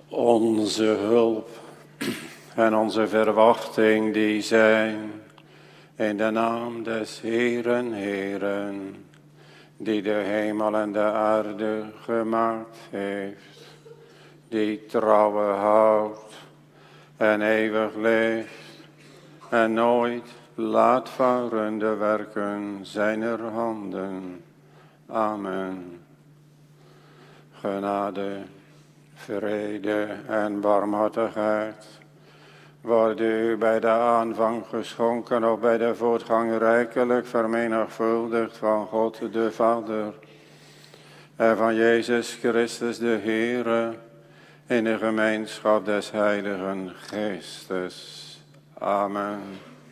Onze hulp en onze verwachting die zijn in de naam des Heeren, Heeren, die de hemel en de aarde gemaakt heeft, die trouwe houdt en eeuwig leeft en nooit laat varen de werken zijner handen. Amen. Genade, vrede en barmhartigheid worden u bij de aanvang geschonken of bij de voortgang rijkelijk vermenigvuldigd van God de Vader en van Jezus Christus de Heere in de gemeenschap des Heiligen Geestes. Amen.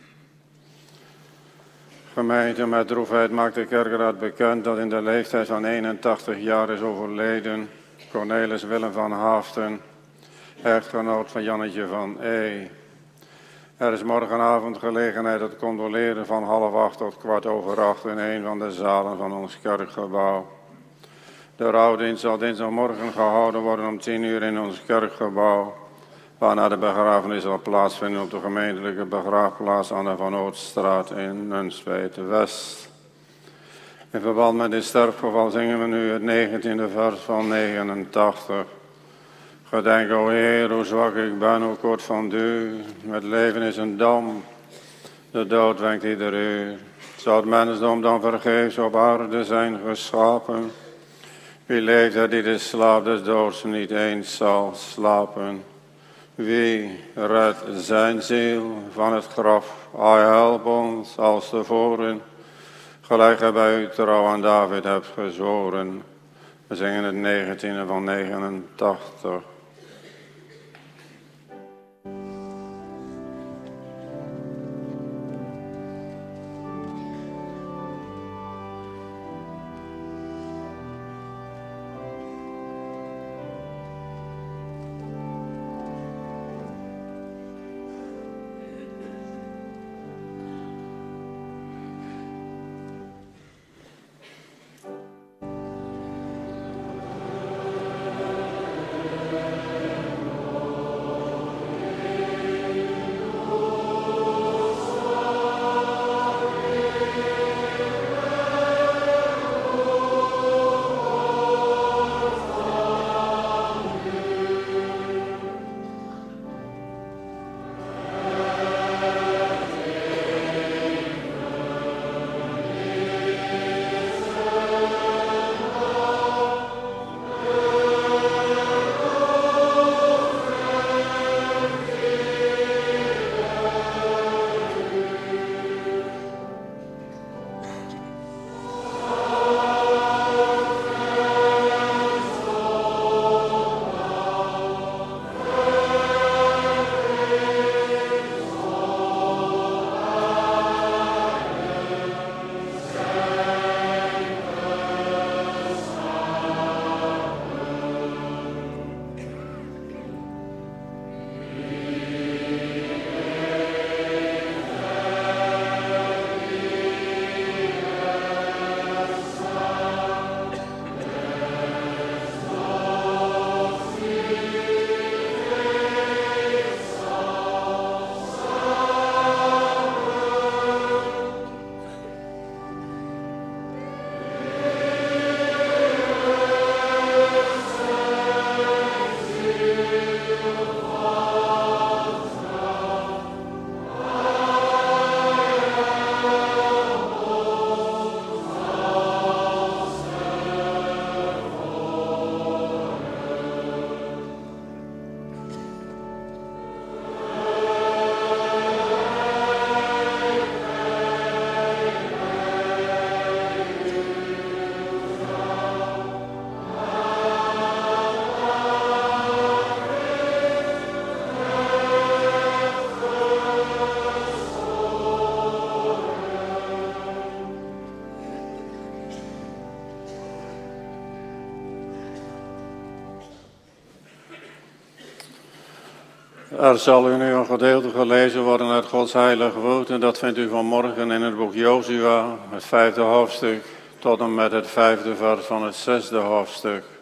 Gemeente, met droefheid maakt de kerkraad bekend dat in de leeftijd van 81 jaar is overleden Cornelis Willem van Haften, echtgenoot van Jannetje van E. Er is morgenavond gelegenheid het condoleren van 7:30 tot 7:15 in een van de zalen van ons kerkgebouw. De rouwdienst zal dinsdagmorgen gehouden worden om 10:00 in ons kerkgebouw, waarna de begrafenis zal plaatsvinden op de gemeentelijke begraafplaats aan de Van Ootstraat in Nunspeet-West. In verband met dit sterfgeval zingen we nu het 19e vers van 89. Gedenk, o Heer, hoe zwak ik ben, hoe kort van duur. Het leven is een dam, de dood wenkt ieder uur. Zou het mensdom dan vergeefs op aarde zijn geschapen? Wie leeft er die de slaap des doods niet eens zal slapen? Wie redt zijn ziel van het graf? Hij help ons als tevoren, gelijk gij bij u trouw aan David hebt gezworen. We zingen het 19e van 89. Er zal u nu een gedeelte gelezen worden uit Gods heilig woord en dat vindt u vanmorgen in het boek Jozua, het 5e hoofdstuk, tot en met het 5e vers van het 6e hoofdstuk.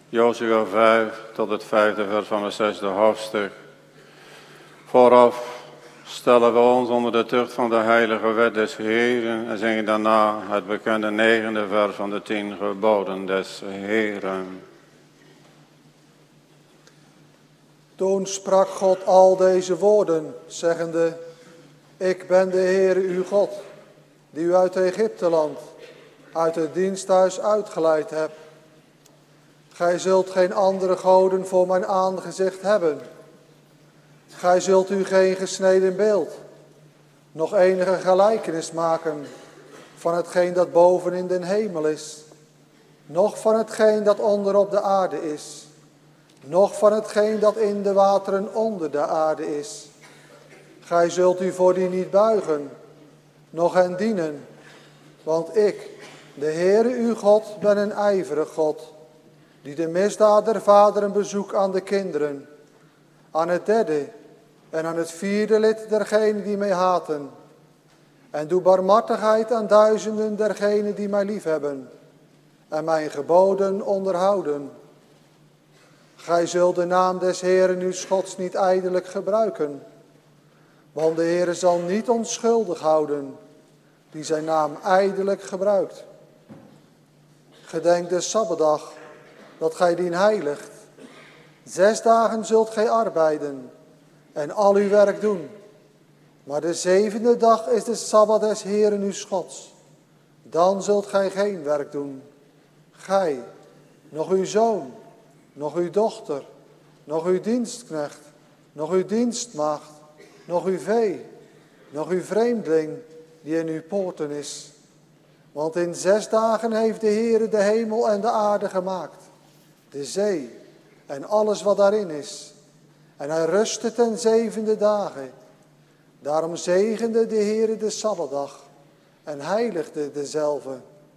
Jozua 5 tot het 5e vers van het 6e hoofdstuk. Vooraf stellen we ons onder de tucht van de heilige wet des Heeren en zingen daarna het bekende 9e vers van de 10 geboden des Heeren. Toen sprak God al deze woorden, zeggende: Ik ben de Heere uw God, die u uit Egypteland, uit het diensthuis uitgeleid hebt. Gij zult geen andere goden voor mijn aangezicht hebben. Gij zult u geen gesneden beeld, nog enige gelijkenis maken van hetgeen dat boven in den hemel is, noch van hetgeen dat onder op de aarde is, noch van hetgeen dat in de wateren onder de aarde is. Gij zult u voor die niet buigen, noch hen dienen, want ik, de Heere uw God, ben een ijverig God, die de misdaad der vaderen bezoekt aan de kinderen, aan het 3e en aan het 4e lid dergenen die mij haten, en doe barmhartigheid aan duizenden dergenen die mij liefhebben, en mijn geboden onderhouden. Gij zult de naam des Heeren uw Gods niet ijdelijk gebruiken, want de Heere zal niet onschuldig houden, die zijn naam ijdelijk gebruikt. Gedenk de Sabbatdag, dat gij dien heiligt. 6 dagen zult gij arbeiden en al uw werk doen. Maar de 7e dag is de Sabbat des Heeren uw Gods. Dan zult gij geen werk doen. Gij, nog uw zoon, nog uw dochter, nog uw dienstknecht, nog uw dienstmaagd, nog uw vee, nog uw vreemdeling die in uw poorten is. Want in 6 dagen heeft de Heere de hemel en de aarde gemaakt, de zee en alles wat daarin is. En hij rustte ten 7e dagen. Daarom zegende de Heere de Sabbatdag en heiligde dezelve.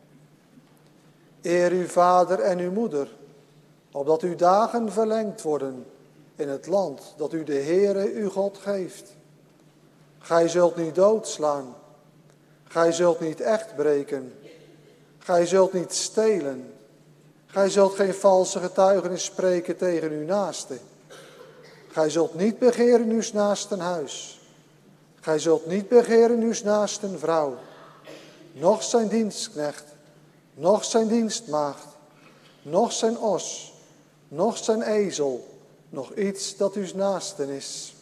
Eer uw vader en uw moeder, opdat uw dagen verlengd worden in het land dat u de Heere uw God geeft. Gij zult niet doodslaan. Gij zult niet echt breken. Gij zult niet stelen. Gij zult geen valse getuigenis spreken tegen uw naaste. Gij zult niet begeren uw naasten huis. Gij zult niet begeren uw naasten vrouw, noch zijn dienstknecht, noch zijn dienstmaagd, noch zijn os, noch zijn ezel, nog iets dat uw naasten is.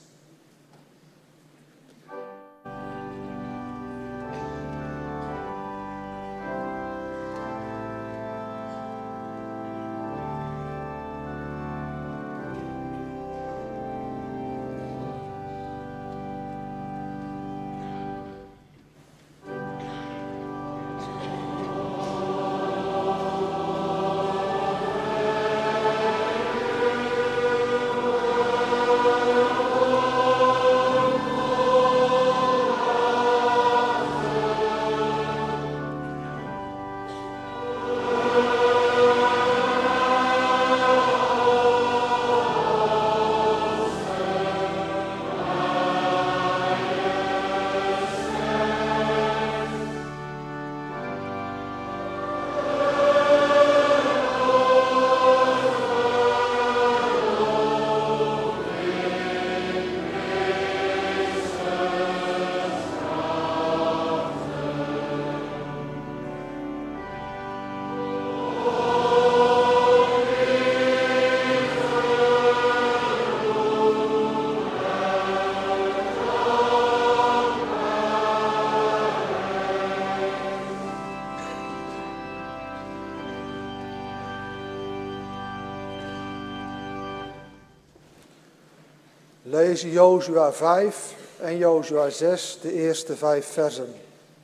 Lees Jozua 5 en Jozua 6, de eerste 5 versen.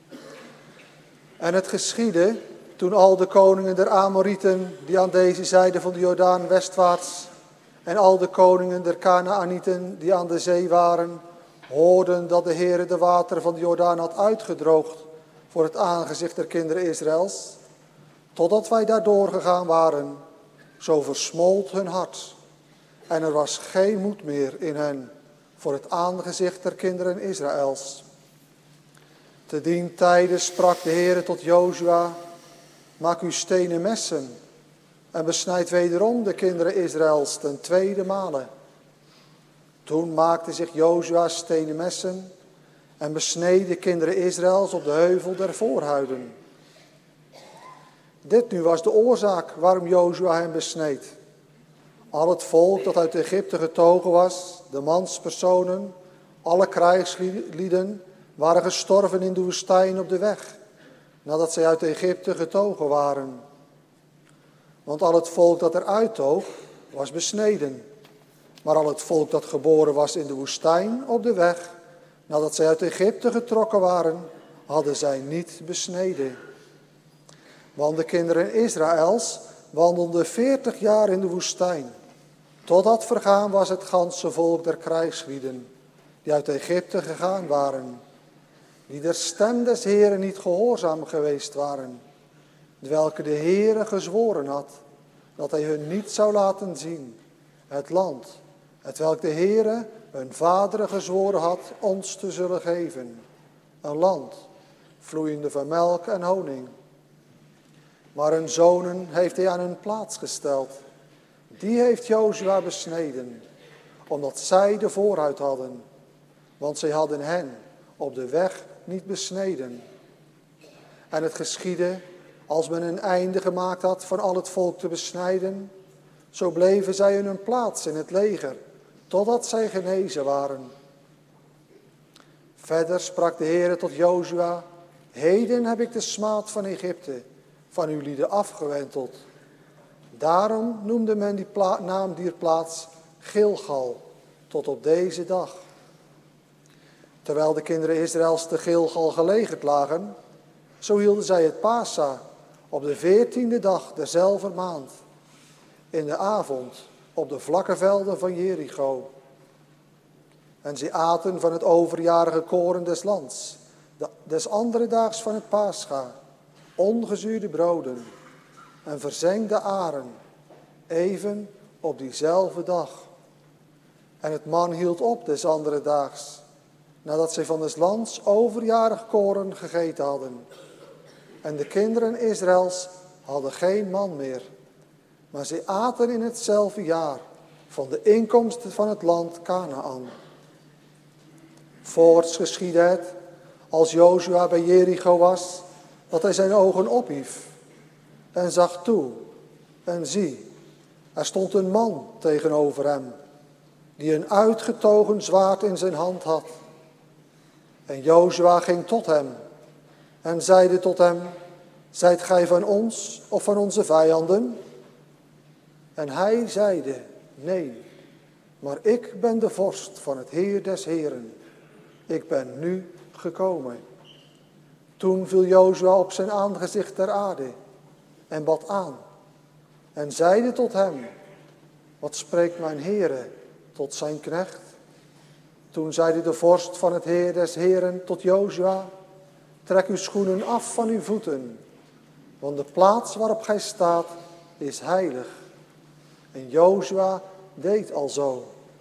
En het geschiedde, toen al de koningen der Amorieten, die aan deze zijde van de Jordaan westwaarts, en al de koningen der Kanaanieten, die aan de zee waren, hoorden dat de Heere de wateren van de Jordaan had uitgedroogd voor het aangezicht der kinderen Israëls, totdat wij daardoor gegaan waren, zo versmolt hun hart. En er was geen moed meer in hen voor het aangezicht der kinderen Israëls. Te dien tijde sprak de Heere tot Jozua: maak u stenen messen en besnijdt wederom de kinderen Israëls ten tweede male. Toen maakte zich Jozua stenen messen en besneed de kinderen Israëls op de heuvel der voorhuiden. Dit nu was de oorzaak waarom Jozua hen besneed. Al het volk dat uit Egypte getogen was, de manspersonen, alle krijgslieden, waren gestorven in de woestijn op de weg, nadat zij uit Egypte getogen waren. Want al het volk dat eruit toog, was besneden. Maar al het volk dat geboren was in de woestijn op de weg, nadat zij uit Egypte getrokken waren, hadden zij niet besneden. Want de kinderen Israëls wandelden 40 jaar in de woestijn, totdat vergaan was het ganse volk der krijgslieden, die uit Egypte gegaan waren, die der stem des Heeren niet gehoorzaam geweest waren, welke de Heere gezworen had, dat hij hun niet zou laten zien, het land, hetwelk de Heere hun vaderen gezworen had ons te zullen geven, een land, vloeiende van melk en honing. Maar hun zonen heeft hij aan hun plaats gesteld. Die heeft Jozua besneden, omdat zij de vooruit hadden, want zij hadden hen op de weg niet besneden. En het geschiedde, als men een einde gemaakt had van al het volk te besnijden, zo bleven zij in hun plaats in het leger, totdat zij genezen waren. Verder sprak de Heere tot Jozua: heden heb ik de smaad van Egypte van uw lieden afgewenteld. Daarom noemde men die naam dier plaats Gilgal, tot op deze dag. Terwijl de kinderen Israëls te Gilgal gelegerd lagen, zo hielden zij het Pasa op de 14e dag derzelfde maand, in de avond op de vlakke velden van Jericho. En zij aten van het overjarige koren des lands, des andere daags van het Pascha, ongezuurde broden en verzengde aren, even op diezelfde dag. En het man hield op des andere daags, nadat zij van des lands overjarig koren gegeten hadden. En de kinderen Israëls hadden geen man meer, maar zij aten in hetzelfde jaar van de inkomsten van het land Kanaan. Voorts geschiedde het, als Jozua bij Jericho was, dat hij zijn ogen ophief en zag toe. En zie, er stond een man tegenover hem, die een uitgetogen zwaard in zijn hand had. En Jozua ging tot hem en zeide tot hem: zijt gij van ons of van onze vijanden? En hij zeide: nee, maar ik ben de vorst van het Heer des Heeren. Ik ben nu gekomen. Toen viel Jozua op zijn aangezicht ter aarde en bad aan en zeide tot hem: wat spreekt mijn Heere tot zijn knecht? Toen zeide de vorst van het Heer des Heeren tot Jozua: trek uw schoenen af van uw voeten, want de plaats waarop gij staat is heilig. En Jozua deed alzo.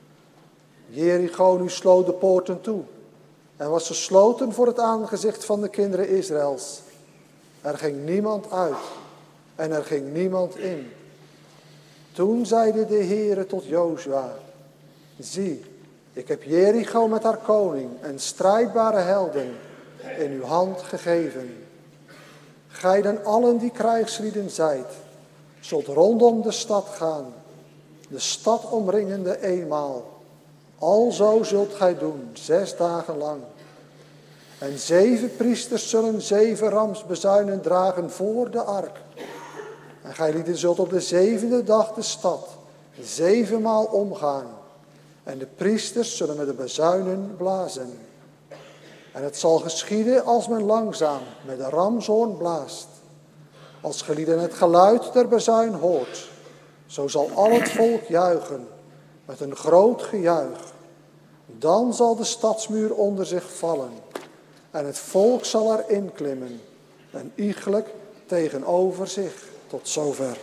Jericho nu sloot de poorten toe en was gesloten voor het aangezicht van de kinderen Israëls. Er ging niemand uit en er ging niemand in. Toen zeide de Heere tot Jozua: zie, ik heb Jericho met haar koning en strijdbare helden in uw hand gegeven. Gij dan allen die krijgslieden zijt, zult rondom de stad gaan, de stad omringende eenmaal. Alzo zult gij doen, 6 dagen lang. En 7 priesters zullen 7 ramsbezuinen dragen voor de ark. En gij lieden zult op de 7e dag de stad 7 maal omgaan. En de priesters zullen met de bezuinen blazen. En het zal geschieden als men langzaam met de ramshoorn blaast. Als gelieden het geluid der bezuin hoort, zo zal al het volk juichen met een groot gejuich. Dan zal de stadsmuur onder zich vallen en het volk zal erin klimmen, en iegelijk tegenover zich. Tot zover.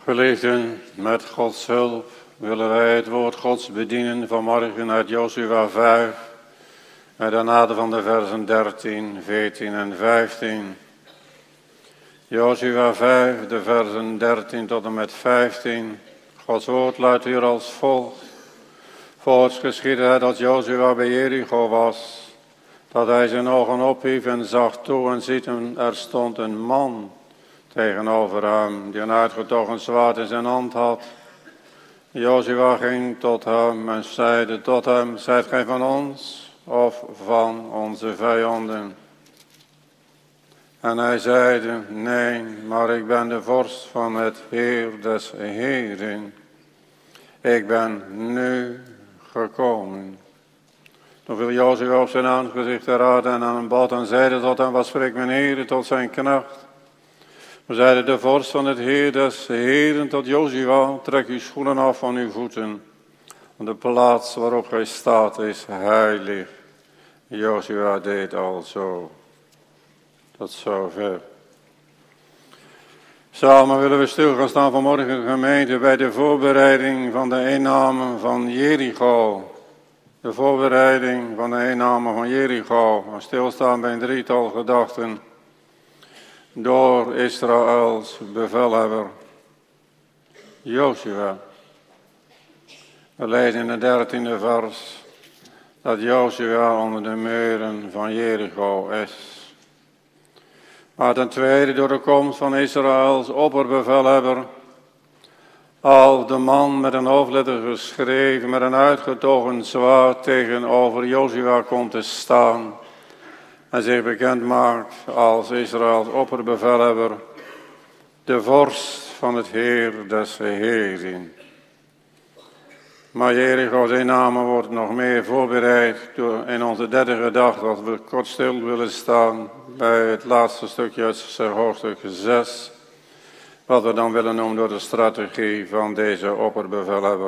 Geliefden, met Gods hulp willen wij het woord Gods bedienen vanmorgen uit Josua 5, met daarna van de versen 13, 14 en 15. Josua 5, de versen 13 tot en met 15. Gods woord luidt hier als volgt. Voorts geschiedde het dat Josua bij Jericho was, dat hij zijn ogen ophief en zag toe en ziet er stond een man tegenover hem, die een uitgetogen zwaard in zijn hand had. Josua ging tot hem en zeide tot hem, zijt gij van ons of van onze vijanden? En hij zeide, nee, maar ik ben de vorst van het Heer des Heeren. Ik ben nu gekomen. Toen viel Josua op zijn aangezicht ter aarde en aan een bad en zeide tot hem, wat spreekt mijn Heer tot zijn knecht? We zeiden de vorst van het Heer des Heeren tot Josua, trek uw schoenen af van uw voeten. Want de plaats waarop gij staat is heilig. Josua deed al zo. Tot zover. Samen willen we stil gaan staan vanmorgen, gemeente, bij de voorbereiding van de inname van Jericho. De voorbereiding van de inname van Jericho. We stilstaan bij een drietal gedachten door Israëls bevelhebber Josua. We lezen in het 13e vers dat Josua onder de muren van Jericho is. Maar ten tweede door de komst van Israëls opperbevelhebber, al de man met een hoofdletter geschreven, met een uitgetogen zwaard tegenover Josua komt te staan en zich bekend maakt als Israëls opperbevelhebber, de vorst van het Heer des Heeren. Maar Jericho's inname wordt nog meer voorbereid door in onze derde gedachte, dat we kort stil willen staan bij het laatste stukje uit hoofdstuk 6. Wat we dan willen noemen door de strategie van deze opperbevelhebber.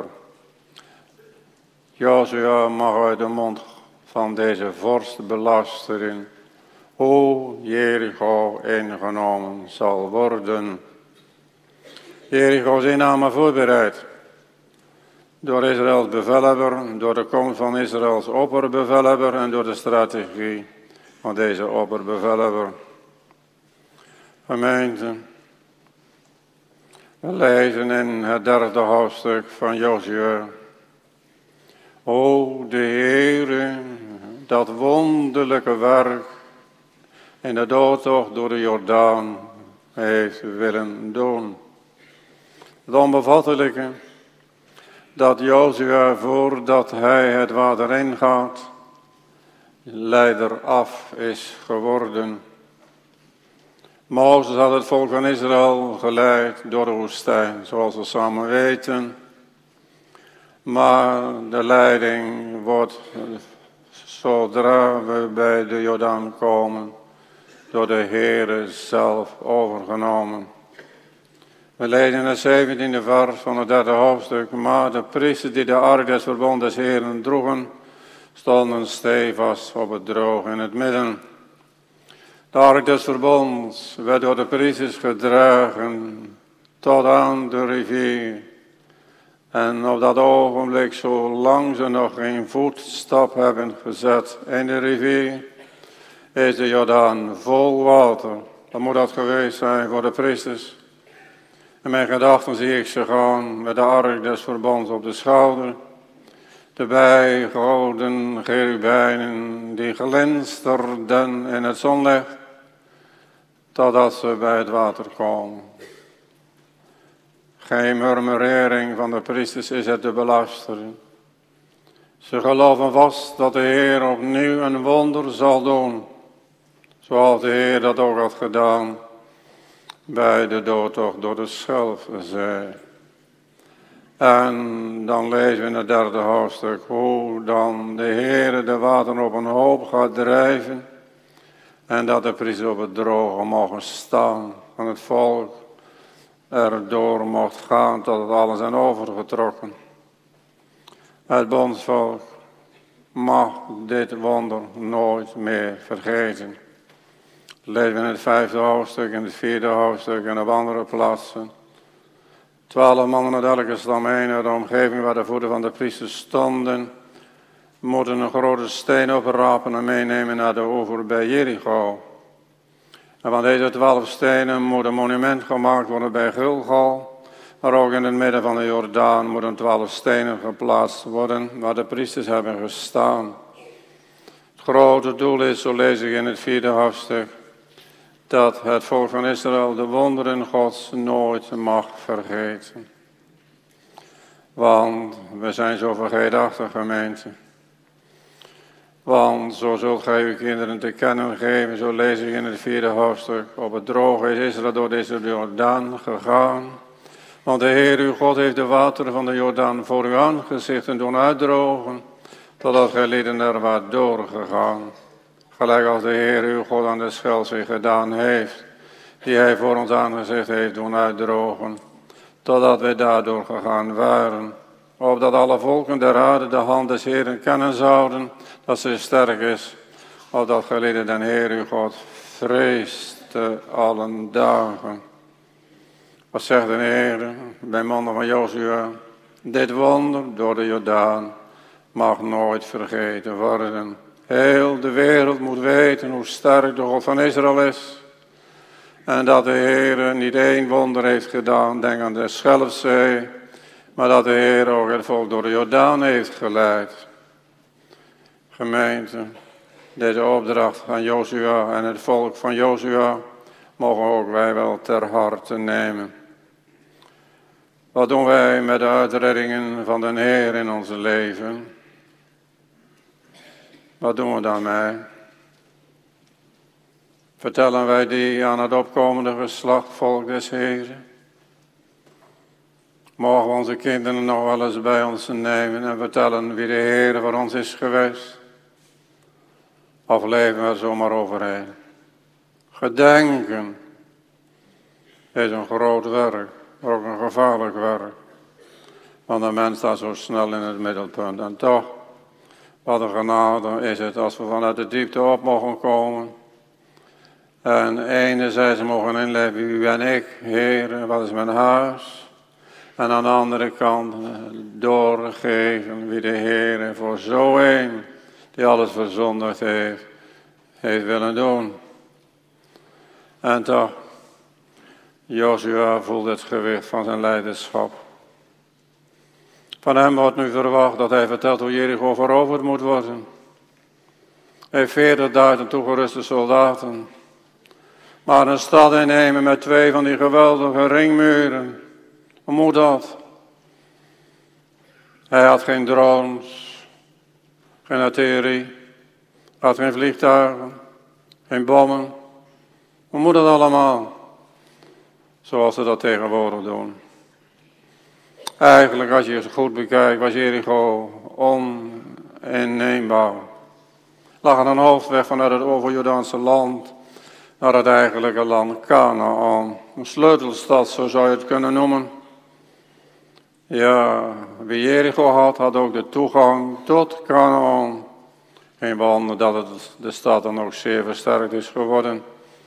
Josua mag uit de mond van deze vorst belasteren hoe Jericho ingenomen zal worden. Jericho's inname voorbereid door Israëls bevelhebber, door de komst van Israëls opperbevelhebber en door de strategie van deze opperbevelhebber. Gemeente, we lezen in het derde hoofdstuk van Josua. O de Heere, dat wonderlijke werk in de doortocht door de Jordaan heeft willen doen. Het onbevattelijke dat Josua voordat hij het water ingaat, leider af is geworden. Mozes had het volk van Israël geleid door de woestijn, zoals we samen weten. Maar de leiding wordt, zodra we bij de Jordaan komen, door de Heere zelf overgenomen. We lezen in het 17e vers van het derde hoofdstuk. Maar de priesters die de ark des verbondes des Heeren droegen, stonden stevast op het droog in het midden. De ark des verbonds werd door de priesters gedragen tot aan de rivier. En op dat ogenblik, zolang ze nog geen voetstap hebben gezet in de rivier, is de Jordaan vol water. Dan moet dat geweest zijn voor de priesters. In mijn gedachten zie ik ze gaan met de ark des verbonds op de schouder. De bijgehouden cherubijnen die glinsterden in het zonlicht, totdat ze bij het water komen. Geen murmurering van de priesters is het te belasteren. Ze geloven vast dat de Heer opnieuw een wonder zal doen, zoals de Heer dat ook had gedaan bij de doortocht door de Schelfzee. En dan lezen we in het derde hoofdstuk hoe dan de Heer de wateren op een hoop gaat drijven en dat de priesters op het droge mogen staan en het volk erdoor mocht gaan tot het alles zijn overgetrokken. Het bondsvolk mag dit wonder nooit meer vergeten. Lezen we in het 5e hoofdstuk, in het 4e hoofdstuk en op andere plaatsen. 12 mannen uit elke stam heen uit de omgeving waar de voeten van de priesters stonden, moeten een grote steen oprapen en meenemen naar de oever bij Jericho. En van deze 12 stenen moet een monument gemaakt worden bij Gilgal, maar ook in het midden van de Jordaan moeten 12 stenen geplaatst worden waar de priesters hebben gestaan. Het grote doel is, zo lees ik in het 4e hoofdstuk, dat het volk van Israël de wonderen Gods nooit mag vergeten. Want we zijn zo vergeetachtig, gemeente. Want zo zult gij uw kinderen te kennen geven, zo lees ik in het 4e hoofdstuk. Op het droge is Israël door deze Jordaan gegaan. Want de Heer uw God heeft de wateren van de Jordaan voor uw aangezichten doen uitdrogen, totdat gij lieden er waart doorgegaan. Gelijk als de Heer uw God aan de Schelzee gedaan heeft, die hij voor ons aangezicht heeft doen uitdrogen, totdat wij daardoor gegaan waren. Opdat alle volken der aarde de hand des Heeren kennen zouden, dat ze sterk is, opdat gij lieden den Heer uw God vreeste allen dagen. Wat zegt de Heer bij mannen van Jozua? Dit wonder door de Jordaan mag nooit vergeten worden. Heel de wereld moet weten hoe sterk de God van Israël is. En dat de Heer niet één wonder heeft gedaan, denk aan de Schelfzee, maar dat de Heer ook het volk door de Jordaan heeft geleid. Gemeente, deze opdracht aan Jozua en het volk van Jozua mogen ook wij wel ter harte nemen. Wat doen wij met de uitreddingen van de Heer in ons leven? Wat doen we daarmee? Vertellen wij die aan het opkomende geslacht, volk des Heeren? Mogen we onze kinderen nog wel eens bij ons nemen en vertellen wie de Heer voor ons is geweest? Of leven we er zomaar overheen? Gedenken is een groot werk, ook een gevaarlijk werk. Want de mens staat zo snel in het middelpunt. En toch, wat een genade is het als we vanuit de diepte op mogen komen. En enerzijds mogen inleven, wie ben ik, Heer, wat is mijn huis? En aan de andere kant doorgeven wie de Heer voor zo een, die alles verzondigd heeft willen doen. En toch, Jozua voelt het gewicht van zijn leiderschap. Van hem wordt nu verwacht dat hij vertelt hoe Jericho veroverd moet worden. Hij heeft 40.000 toegeruste soldaten. Maar een stad innemen met 2 van die geweldige ringmuren. Hoe moet dat? Hij had geen drones, geen artillerie, had geen vliegtuigen, geen bommen. Hoe moet dat allemaal? Zoals ze dat tegenwoordig doen. Eigenlijk, als je het goed bekijkt, was Jericho oninneembaar. Lag aan een hoofdweg vanuit het overjordaanse land naar het eigenlijke land Kanaan. Een sleutelstad, zo zou je het kunnen noemen. Ja, wie Jericho had ook de toegang tot Kanaan. Geen wonder dat de stad dan ook zeer versterkt is geworden.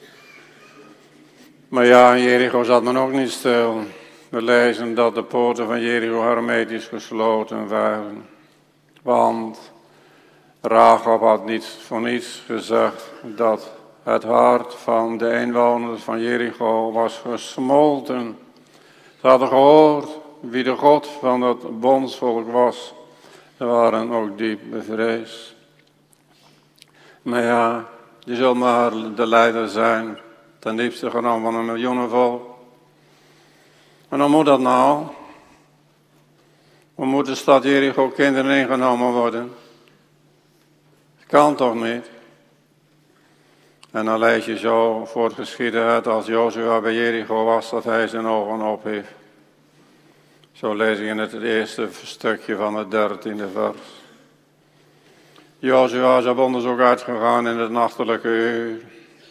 Maar ja, in Jericho zat men ook niet stil. We lezen dat de poorten van Jericho hermetisch gesloten waren. Want Rahab had niet voor niets gezegd dat het hart van de inwoners van Jericho was gesmolten. Ze hadden gehoord wie de God van het bondsvolk was. Ze waren ook diep bevreesd. Maar ja, je zult maar de leider zijn, ten diepste genomen van een miljoenenvolk. En hoe moet dat nou? Hoe moet de stad Jericho kinderen ingenomen worden? Dat kan toch niet? En dan lees je zo voor het geschieden uit als Jozua bij Jericho was, dat hij zijn ogen ophief. Zo lees ik in het eerste stukje van het 13e vers. Jozua is op onderzoek uitgegaan in het nachtelijke uur.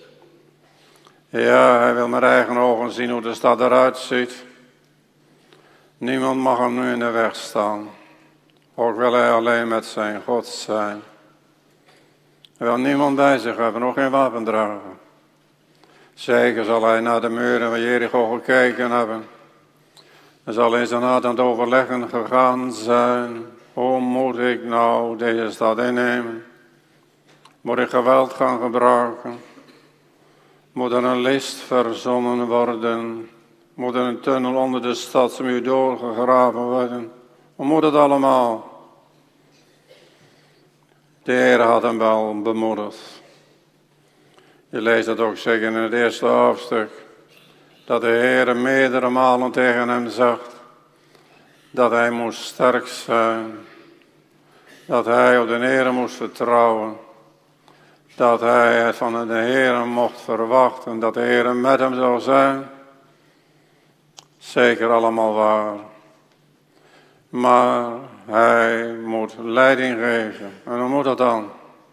Ja, hij wil met eigen ogen zien hoe de stad eruit ziet. Niemand mag hem nu in de weg staan. Ook wil hij alleen met zijn God zijn. Hij wil niemand bij zich hebben, nog geen wapen dragen. Zeker zal hij naar de muren van Jericho gekeken hebben. Hij zal in zijn hart aan het overleggen gegaan zijn. Hoe moet ik nou deze stad innemen? Moet ik geweld gaan gebruiken? Moet er een list verzonnen worden? Moet er een tunnel onder de stadsmuur doorgegraven worden? Hoe moet het allemaal? De Heer had hem wel bemoedigd. Je leest dat ook zeggen in het eerste hoofdstuk. Dat de Heer meerdere malen tegen hem zegt. Dat hij moest sterk zijn. Dat hij op de Heer moest vertrouwen. Dat hij het van de Heer mocht verwachten. Dat de Heer met hem zou zijn. Zeker allemaal waar. Maar hij moet leiding geven. En hoe moet dat dan?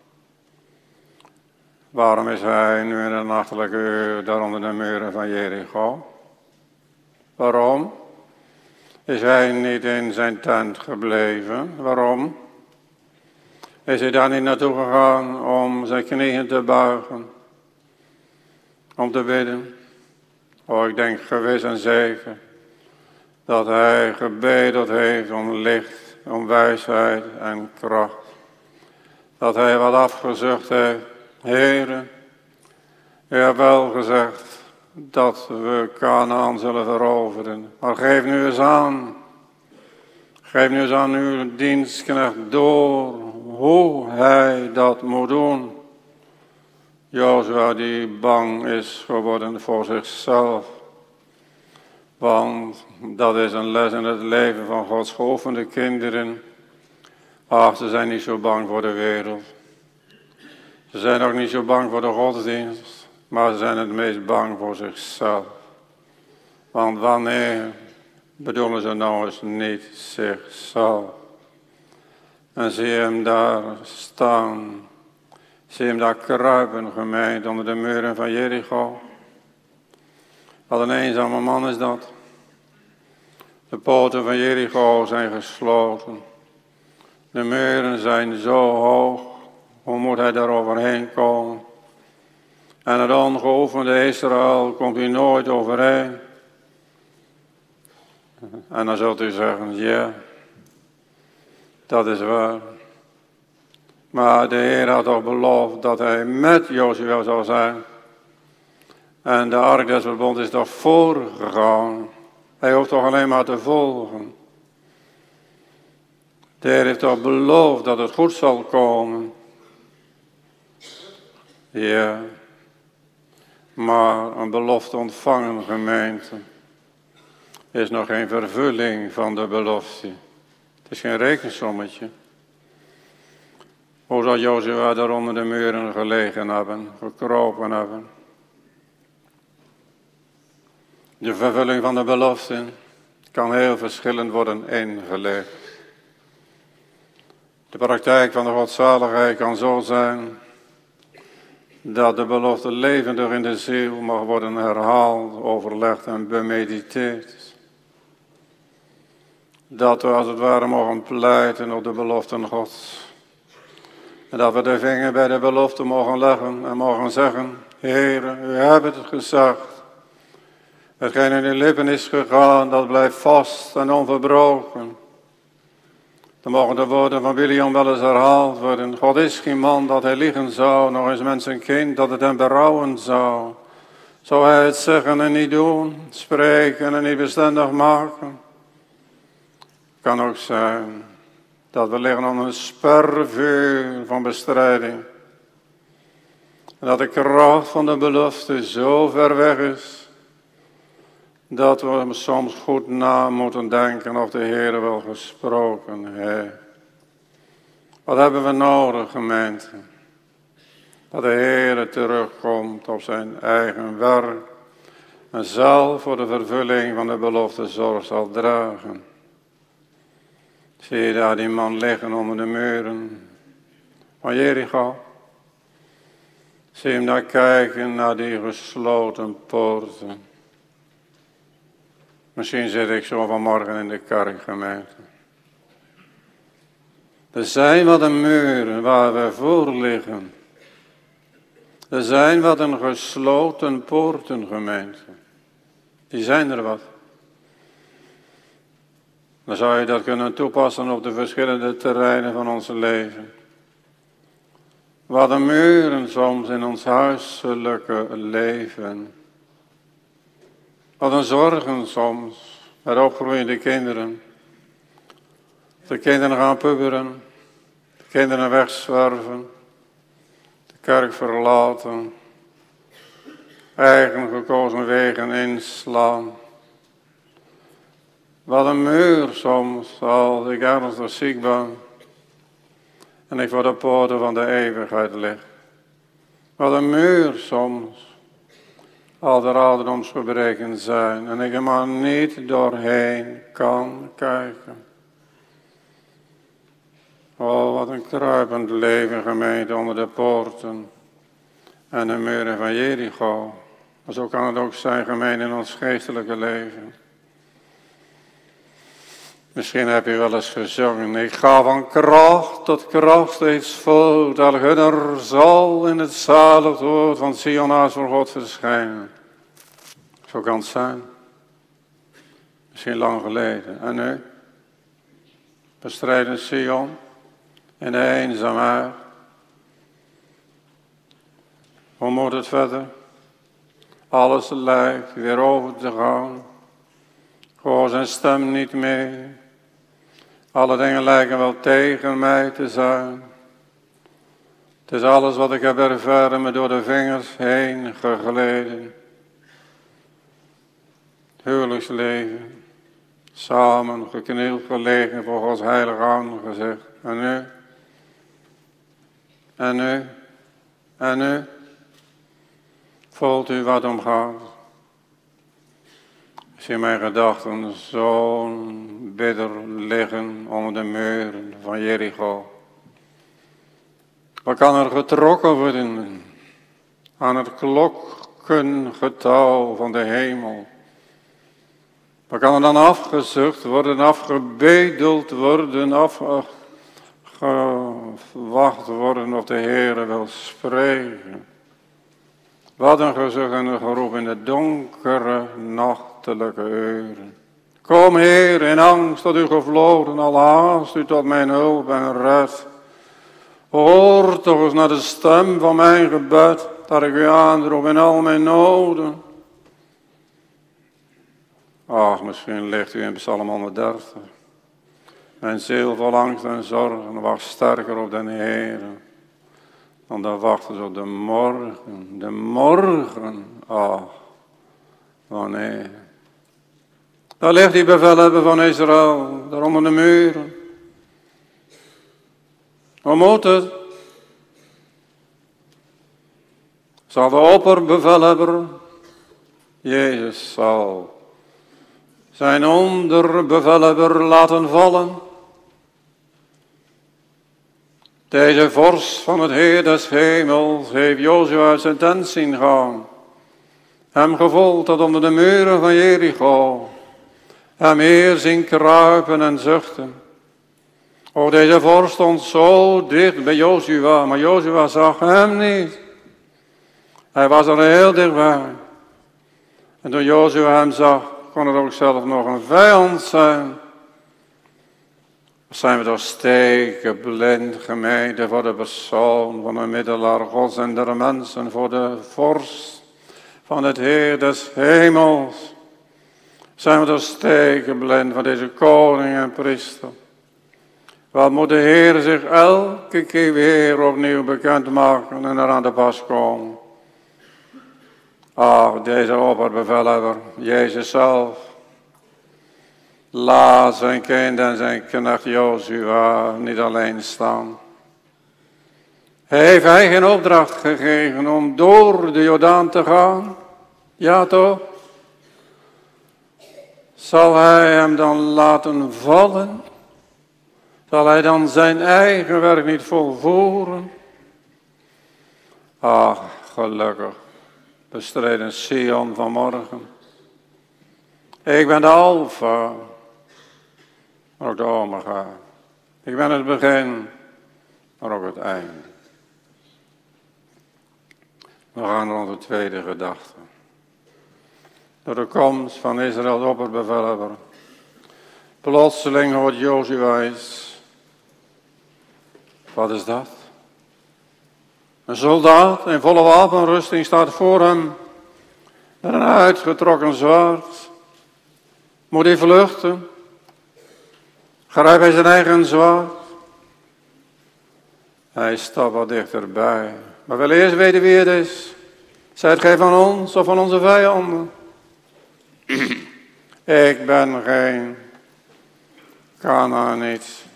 Waarom is hij nu in de nachtelijke uur daar onder de muren van Jericho? Waarom? Is hij niet in zijn tent gebleven? Waarom? Is hij daar niet naartoe gegaan om zijn knieën te buigen? Om te bidden? Oh, ik denk gewis en zeker dat hij gebedeld heeft om licht, om wijsheid en kracht. Dat hij wat afgezucht heeft. Heren, u hebt wel gezegd dat we Kanaan zullen veroveren. Maar geef nu eens aan. Geef nu eens aan uw dienstknecht door hoe hij dat moet doen. Jozua die bang is geworden voor zichzelf. Want dat is een les in het leven van Gods geoefende kinderen. Ach, ze zijn niet zo bang voor de wereld. Ze zijn ook niet zo bang voor de godsdienst. Maar ze zijn het meest bang voor zichzelf. Want wanneer bedoelen ze nou eens niet zichzelf? En zie je hem daar staan. Zie je hem daar kruipen, gemeente, onder de muren van Jericho. Wat een eenzame man is dat. De poorten van Jericho zijn gesloten. De muren zijn zo hoog. Hoe moet hij daar overheen komen? En het ongeoefende Israël komt hij nooit overheen. En dan zult u zeggen, ja, dat is waar. Maar de Heer had toch beloofd dat hij met Jozua zou zijn. En de ark des verbonds is toch voorgegaan. Hij hoeft toch alleen maar te volgen. De Heer heeft toch beloofd dat het goed zal komen. Ja, maar een belofte ontvangen, gemeente, is nog geen vervulling van de belofte. Het is geen rekensommetje. Hoe zal Jozua daar onder de muren gelegen hebben, gekropen hebben? De vervulling van de belofte kan heel verschillend worden ingelegd. De praktijk van de godzaligheid kan zo zijn dat de belofte levendig in de ziel mag worden herhaald, overlegd en bemediteerd. Dat we als het ware mogen pleiten op de beloften Gods. En dat we de vinger bij de belofte mogen leggen en mogen zeggen, Heere, u hebt het gezegd. Hetgeen in uw lippen is gegaan, dat blijft vast en onverbroken. Dan mogen de woorden van William wel eens herhaald worden. God is geen man dat hij liegen zou, nog eens mens een kind dat het hem berouwen zou. Zou hij het zeggen en niet doen, spreken en niet bestendig maken? Kan ook zijn dat we liggen onder een spervuur van bestrijding. En dat de kracht van de belofte zo ver weg is, dat we hem soms goed na moeten denken of de Heer wel gesproken heeft. Wat hebben we nodig, gemeente? Dat de Heer terugkomt op zijn eigen werk en zelf voor de vervulling van de belofte zorg zal dragen. Zie je daar die man liggen onder de muren van Jericho? Zie je hem daar kijken naar die gesloten poorten? Misschien zit ik zo vanmorgen in de kerk, gemeente. Er zijn wat een muren waar we voor liggen. Er zijn wat een gesloten poorten, gemeente. Die zijn er wat. Dan zou je dat kunnen toepassen op de verschillende terreinen van ons leven. Wat een muren soms in ons huiselijke leven. Wat een zorgen soms met opgroeiende kinderen. De kinderen gaan puberen, de kinderen wegzwerven, de kerk verlaten, eigen gekozen wegen inslaan. Wat een muur soms als ik ernstig ziek ben en ik voor de poorten van de eeuwigheid lig. Wat een muur soms als er ouderdomsgebreken zijn en ik er maar niet doorheen kan kijken. Oh, wat een kruipend leven, gemeente, onder de poorten en de muren van Jericho. Maar zo kan het ook zijn, gemeente, in ons geestelijke leven. Misschien heb je wel eens gezongen, ik ga van kracht tot kracht steeds voort, er zal in het zalig woord van Sion naast voor God verschijnen. Zo kan het zijn. Misschien lang geleden. En nu? Bestrijden Sion in de eenzaamheid. Hoe moet het verder? Alles lijkt weer over te gaan. Hoor zijn stem niet meer. Alle dingen lijken wel tegen mij te zijn. Het is alles wat ik heb ervaren me door de vingers heen gegleden. Huwelijksleven, samen geknield gelegen voor Gods heilige aangezicht. En nu? En nu? En nu? Voelt u wat omgaat? Ik zie mijn gedachten zo bitter liggen onder de muren van Jericho. Wat kan er getrokken worden aan het klokkengetouw van de hemel? Wat kan er dan afgezucht worden, afgebedeld worden, afgewacht worden of de Heere wil spreken? Wat een gezucht en een geroep in de donkere nachtelijke uren. Kom Heer, in angst tot u gevlogen, al haast u tot mijn hulp en red. Hoor toch eens naar de stem van mijn gebed, dat ik u aanroep in al mijn noden. Ach, misschien ligt u in Psalm 130. Mijn ziel vol angst en zorgen wacht sterker op den Heer. Want dan wachten ze op de morgen. De morgen. Ach, wanneer. Daar ligt die bevelhebber van Israël. Daar onder de muren. Hoe moet het? Zal de opperbevelhebber, Jezus zal zijn onderbevelhebber laten vallen. Deze vorst van het Heer des hemels heeft Jozua uit zijn tent zien gaan. Hem gevolgd tot onder de muren van Jericho. Hem hier zien kruipen en zuchten. O, deze vorst stond zo dicht bij Jozua, maar Jozua zag hem niet. Hij was er heel dichtbij. En toen Jozua hem zag, kon het ook zelf nog een vijand zijn. Of zijn we toch steken blind, gemeente, voor de persoon van de middelaar Gods en der mensen, voor de vorst van het Heer des hemels. Zijn we toch steken blind van deze koning en priester. Wat moet de Heer zich elke keer weer opnieuw bekendmaken en eraan te pas komen. Ach, deze opperbevelhebber, Jezus zelf, laat zijn kind en zijn knecht Jozua niet alleen staan. Heeft hij geen opdracht gegeven om door de Jordaan te gaan? Ja toch? Zal hij hem dan laten vallen? Zal hij dan zijn eigen werk niet volvoeren? Ach, gelukkig. Bestreden Sion vanmorgen. Ik ben de Alpha, maar ook de Omega. Ik ben het begin, maar ook het einde. We gaan naar onze tweede gedachte. Door de komst van Israëls opperbevelhebber Plotseling hoort Jozua iets. Wat is dat? Een soldaat in volle wapenrusting staat voor hem met een uitgetrokken zwaard. Moet hij vluchten? Grijpt hij zijn eigen zwaard? Hij stapt wat dichterbij. Maar wil eerst weten wie het is. Zijt gij van ons of van onze vijanden? Ik ben geen Kanaaniet.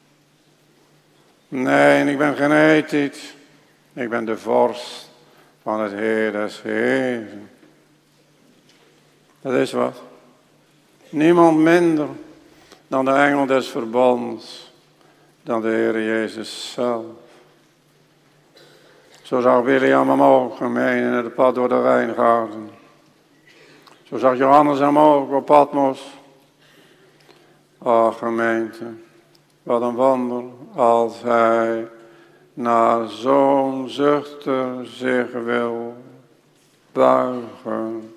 Nee, ik ben geen Hethiet. Ik ben de vorst van het Heer des Heeren. Dat is wat. Niemand minder dan de engel des verbonds, dan de Heer Jezus zelf. Zo zag William hem ook gemeen in het pad door de wijngaarden. Zo zag Johannes hem ook op Patmos. Ach gemeente, wat een wonder als hij naar zo'n zuchter zich wil buigen.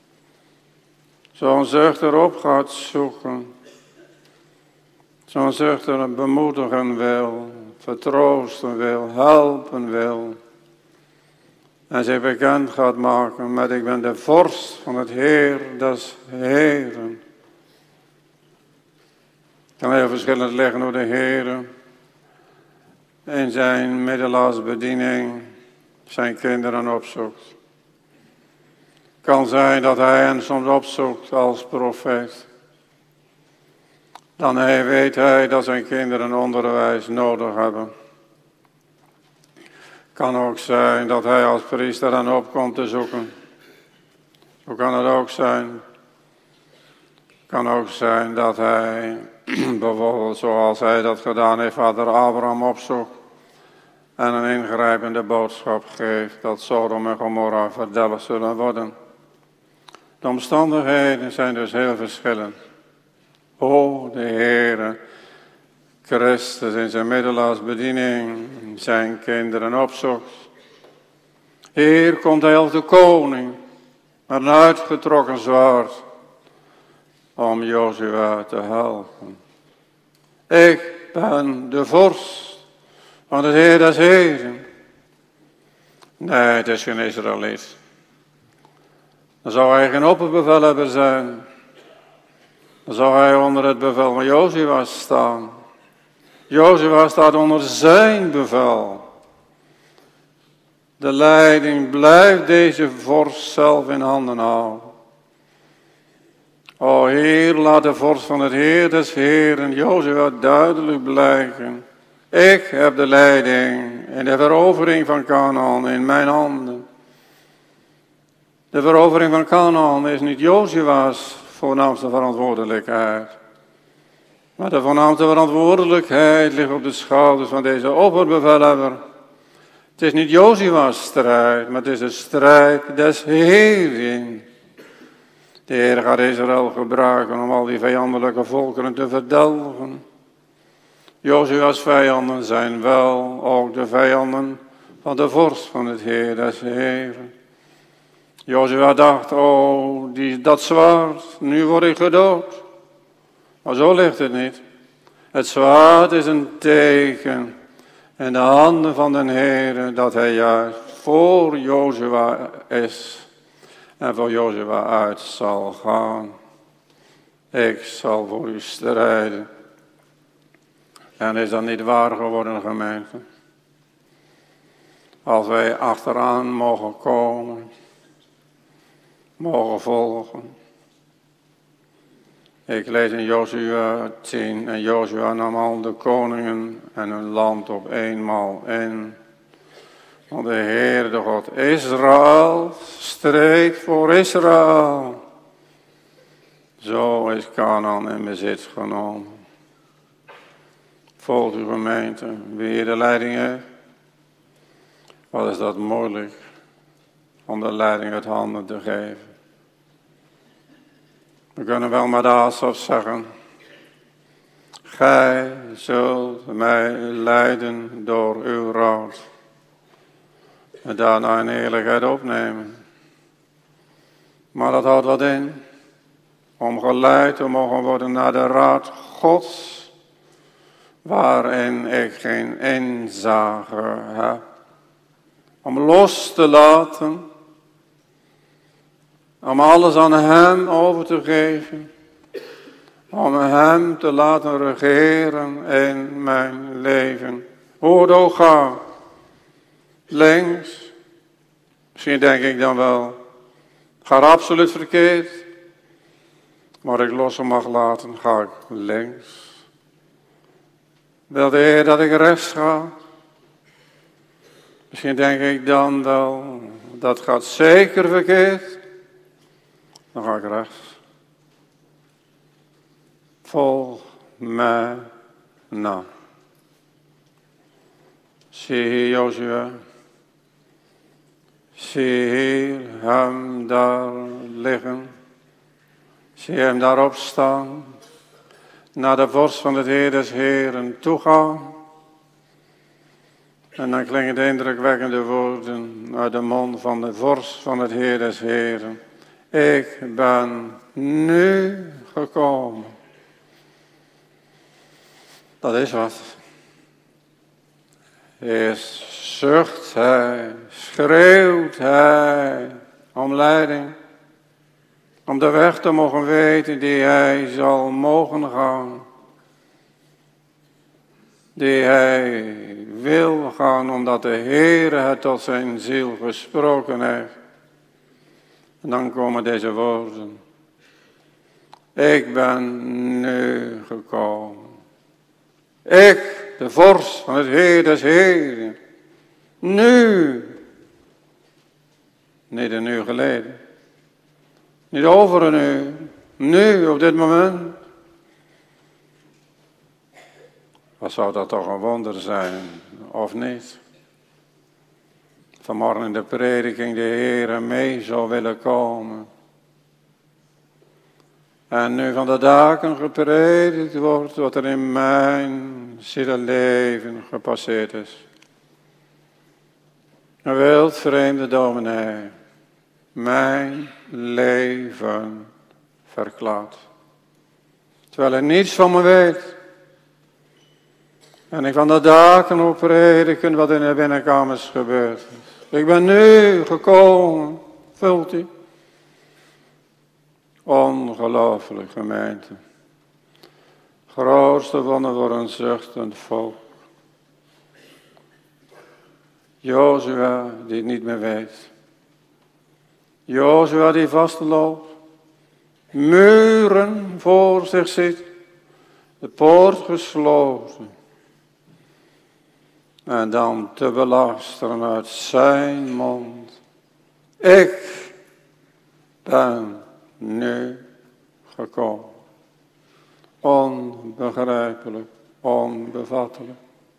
Zo'n zuchter op gaat zoeken. Zo'n zuchter bemoedigen wil, vertroosten wil, helpen wil. En zich bekend gaat maken met ik ben de vorst van het Heer des Heeren. Het kan heel verschillend liggen hoe de Heer in zijn middelaarsbediening zijn kinderen opzoekt. Het kan zijn dat hij hen soms opzoekt als profeet. Dan weet hij dat zijn kinderen onderwijs nodig hebben. Kan ook zijn dat hij als priester hen op komt te zoeken. Zo kan het ook zijn. Kan ook zijn dat hij bijvoorbeeld zoals hij dat gedaan heeft, vader Abraham opzoekt. En een ingrijpende boodschap geeft dat Sodom en Gomorra verdelgd zullen worden. De omstandigheden zijn dus heel verschillend. O, de Heere Christus in zijn middelaarsbediening zijn kinderen opzoekt. Hier komt hij als de koning met een uitgetrokken zwaard om Jozua te helpen. Ik ben de vorst van het Heer des Heeren. Nee, het is geen Israëliet. Dan zou hij geen opperbevelhebber zijn. Dan zou hij onder het bevel van Jozua staan. Jozua staat onder zijn bevel. De leiding blijft deze vorst zelf in handen houden. O Heer, laat de vorst van het Heer des Heeren Jozua duidelijk blijken. Ik heb de leiding en de verovering van Kanaan in mijn handen. De verovering van Kanaan is niet Jozua's voornaamste verantwoordelijkheid. Maar de voornaamste verantwoordelijkheid ligt op de schouders van deze opperbevelhebber. Het is niet Jozua's strijd, maar het is de strijd des Heeren. De Heer gaat Israël gebruiken om al die vijandelijke volkeren te verdelgen. Jozua's vijanden zijn wel ook de vijanden van de vorst van het Heer des Heeren. Jozua dacht, dat zwaard, nu word ik gedood. Maar zo ligt het niet. Het zwaard is een teken in de handen van de Heer dat hij juist voor Jozua is en voor Jozua uit zal gaan. Ik zal voor u strijden. En is dat niet waar geworden, gemeente? Als wij achteraan mogen komen, mogen volgen. Ik lees in Jozua 10 en Jozua nam al de koningen en hun land op eenmaal in. Want de Heer, de God Israël, streed voor Israël. Zo is Kanaan in bezit genomen. Volgt uw gemeente, wie hier de leiding heeft. Wat is dat moeilijk om de leiding uit handen te geven. We kunnen wel met Asaf zeggen. Gij zult mij leiden door uw raad. En daarna in eerlijkheid opnemen. Maar dat houdt wat in. om geleid te mogen worden naar de raad Gods, waarin ik geen inzage heb. Om los te laten, om alles aan hem over te geven, om hem te laten regeren in mijn leven. Hoe het ook gaat, links, misschien denk ik dan wel, gaat absoluut verkeerd, maar ik los hem mag laten, ga ik links. Wil de Heer dat ik rechts ga? Misschien denk ik dan wel, dat gaat zeker verkeerd, dan ga ik rechts. Volg mij na. Zie hier Jozua. Zie hier hem daar liggen. Zie hem daarop staan. Naar de vorst van het Heer des Heeren toegaan. En dan klinken de indrukwekkende woorden uit de mond van de vorst van het Heer des Heeren. Ik ben nu gekomen. Dat is wat. Eerst zucht hij, schreeuwt hij om leiding. Om de weg te mogen weten die hij zal mogen gaan. Die hij wil gaan omdat de Heere het tot zijn ziel gesproken heeft. En dan komen deze woorden. Ik ben nu gekomen. Ik, de vorst van het Heer des Heeren. Nu. Niet een uur geleden. Niet over een uur. Nu, op dit moment. Wat zou dat toch een wonder zijn, of niet? Vanmorgen in de prediking de Heer mee zou willen komen. En nu van de daken gepredikt wordt wat er in mijn zielenleven gepasseerd is. Een wildvreemde dominee. Mijn leven verklaart. Terwijl hij niets van me weet. En ik van de daken op prediken wat in de binnenkamers gebeurd is. Ik ben nu gekomen, vult hij. Ongelooflijk gemeente. Grootste wonder voor een zuchtend volk. Jozua die het niet meer weet. Jozua die vastloopt. Muren voor zich ziet. De poort gesloten. En dan te belasteren uit zijn mond. Ik ben nu gekomen. Onbegrijpelijk, onbevattelijk.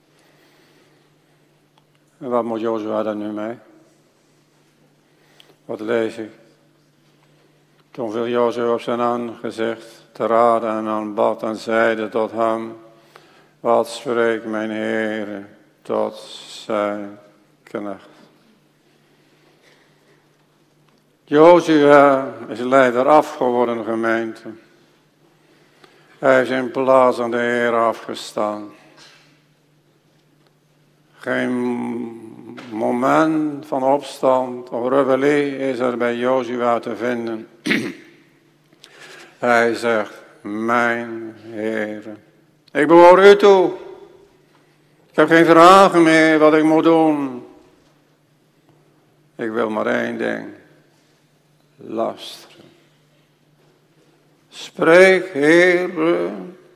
En wat moet Jozua daar nu mee? Wat lees ik? Toen viel Jozua op zijn aangezicht te raden en aanbad en zeide tot hem: wat spreekt mijn Heere tot zijn knecht? Jozua is leider afgeworden, gemeente. Hij is in plaats aan de Heer afgestaan. Geen moment van opstand of rebellie is er bij Jozua te vinden. Hij zegt: mijn Heere, ik behoor u toe. Ik heb geen vragen meer wat ik moet doen. Ik wil maar één ding. Luisteren. Spreek, Heere.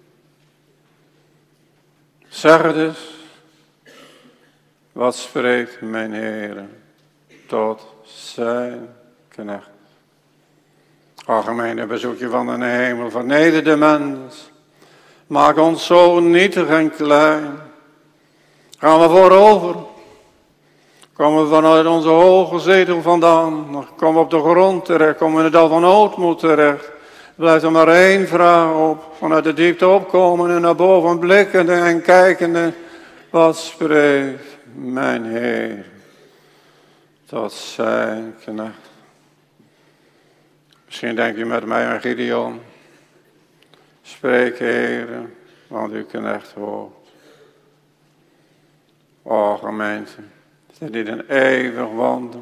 Zeg het eens. Wat spreekt mijn Heere tot zijn knecht? Algemene bezoekje van de hemel, verneder de mens. Maak ons zo nietig en klein. Gaan we voorover. Komen we vanuit onze hoge zetel vandaan. Dan komen we op de grond terecht. Komen we in het dal van ootmoed terecht. Blijft er maar één vraag op. Vanuit de diepte opkomen en naar boven blikkende en kijkende. Wat spreekt mijn Heer tot zijn knecht? Misschien denk je met mij aan Gideon. Spreek, Heere, want uw knecht hoort. O gemeente, zit dit een eeuwig wandel.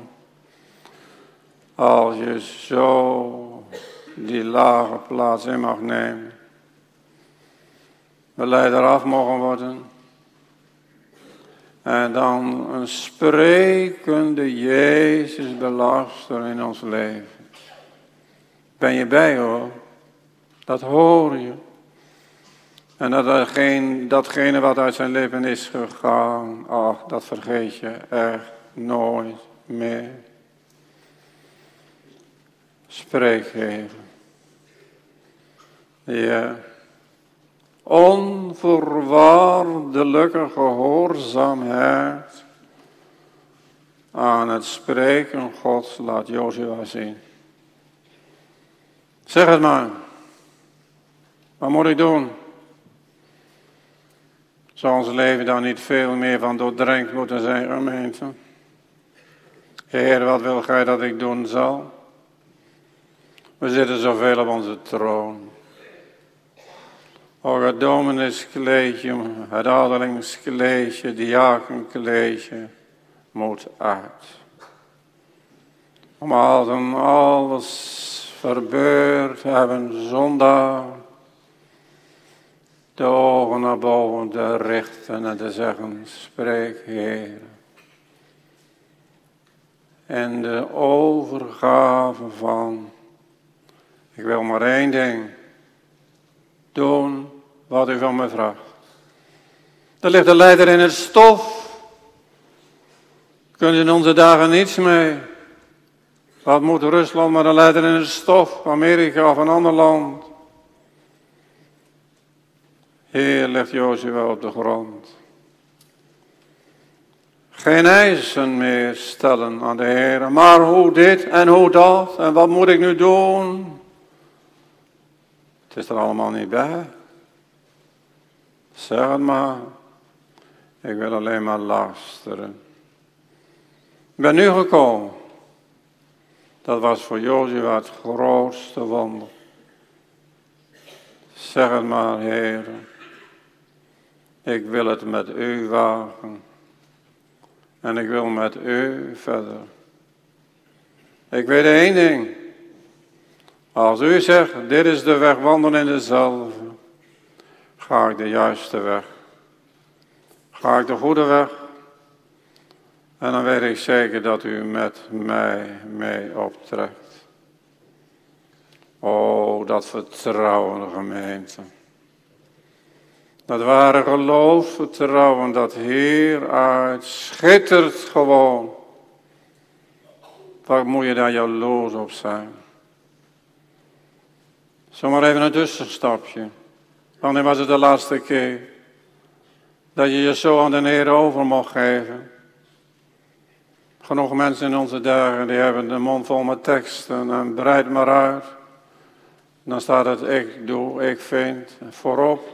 Als je zo die lage plaats in mag nemen. We leider af mogen worden. En dan een sprekende Jezus belasteren in ons leven. Ben je bij hoor? Dat hoor je. En datgene wat uit zijn lippen is gegaan, ach, dat vergeet je echt nooit meer. Spreek even. Ja. Onvoorwaardelijke gehoorzaamheid aan het spreken Gods laat Jozua zien. Zeg het maar. Wat moet ik doen? Zou ons leven daar niet veel meer van doordrenkt moeten zijn, gemeente? Heer, wat wil gij dat ik doen zal? We zitten zoveel op onze troon. Ook het domineskleedje, het adelingskleedje, het diakenkleedje moet uit. Om alles verbeurd hebben zondag, de ogen naar boven te richten en te zeggen, spreek Heer. En de overgave van, ik wil maar één ding, doen wat u van me vraagt. Er ligt de leider in het stof. Kunnen ze in onze dagen niets mee. Wat moet Rusland maar de leider in het stof, Amerika of een ander land. Heer, legt Jozua op de grond. Geen eisen meer stellen aan de Heer, maar hoe dit en hoe dat en wat moet ik nu doen? Het is er allemaal niet bij. Zeg het maar. Ik wil alleen maar luisteren. Ik ben nu gekomen. Dat was voor Jozua het grootste wonder. Zeg het maar, Heer. Ik wil het met u wagen. En ik wil met u verder. Ik weet één ding. Als u zegt, dit is de weg, wandelen in dezelfde. Ga ik de juiste weg. Ga ik de goede weg. En dan weet ik zeker dat u met mij mee optrekt. O, dat vertrouwende gemeente. Dat ware geloofsvertrouwen dat hieruit schittert gewoon. Wat moet je daar jaloers op zijn? Zomaar even een tussenstapje. Wanneer was het de laatste keer dat je je zo aan de Heer over mocht geven? Genoeg mensen in onze dagen die hebben de mond vol met teksten en breid maar uit. Dan staat het ik doe, ik vind voorop.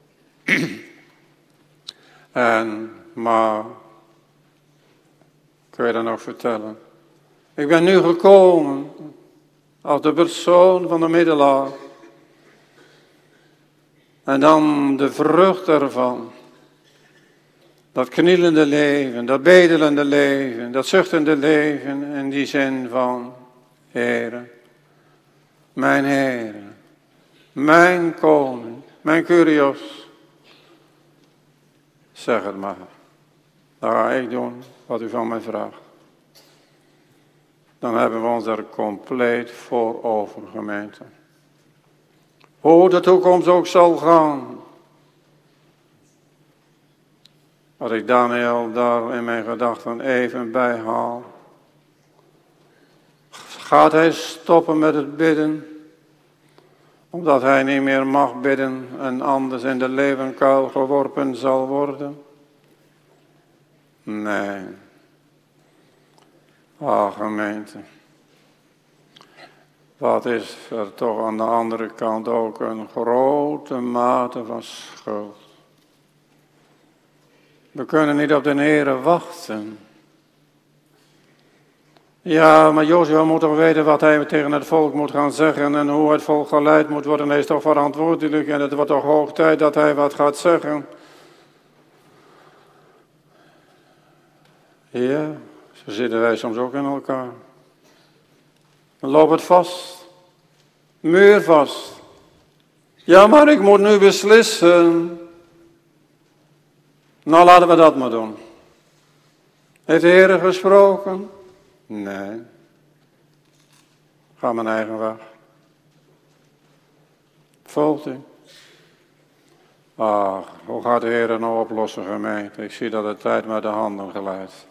Maar, kun je dat nog vertellen? Ik ben nu gekomen als de persoon van de middelaar. En dan de vrucht ervan. Dat knielende leven, dat bedelende leven, dat zuchtende leven in die zin van, Heere, mijn koning, mijn Kyrios. Zeg het maar. Dan ga ik doen wat u van mij vraagt. Dan hebben we ons er compleet voor over, gemeente. Hoe de toekomst ook zal gaan. Wat ik Daniel daar in mijn gedachten even bijhaal. Gaat hij stoppen met het bidden? Omdat hij niet meer mag bidden en anders in de leeuwenkuil geworpen zal worden? Nee. Gemeente. Wat is er toch aan de andere kant ook een grote mate van schuld. We kunnen niet op de Heere wachten. Ja, maar Jozua moet toch weten wat hij tegen het volk moet gaan zeggen en hoe het volk geleid moet worden. Hij is toch verantwoordelijk en het wordt toch hoog tijd dat hij wat gaat zeggen. Ja, zo zitten wij soms ook in elkaar. Dan loopt het vast, muurvast. Ja, maar ik moet nu beslissen. Nou, laten we dat maar doen. Heeft de Heer gesproken? Nee. Ga mijn eigen weg. Volgt u? Ach, hoe gaat de Heer nou oplossen, gemeente? Ik zie dat de tijd met de handen glijdt.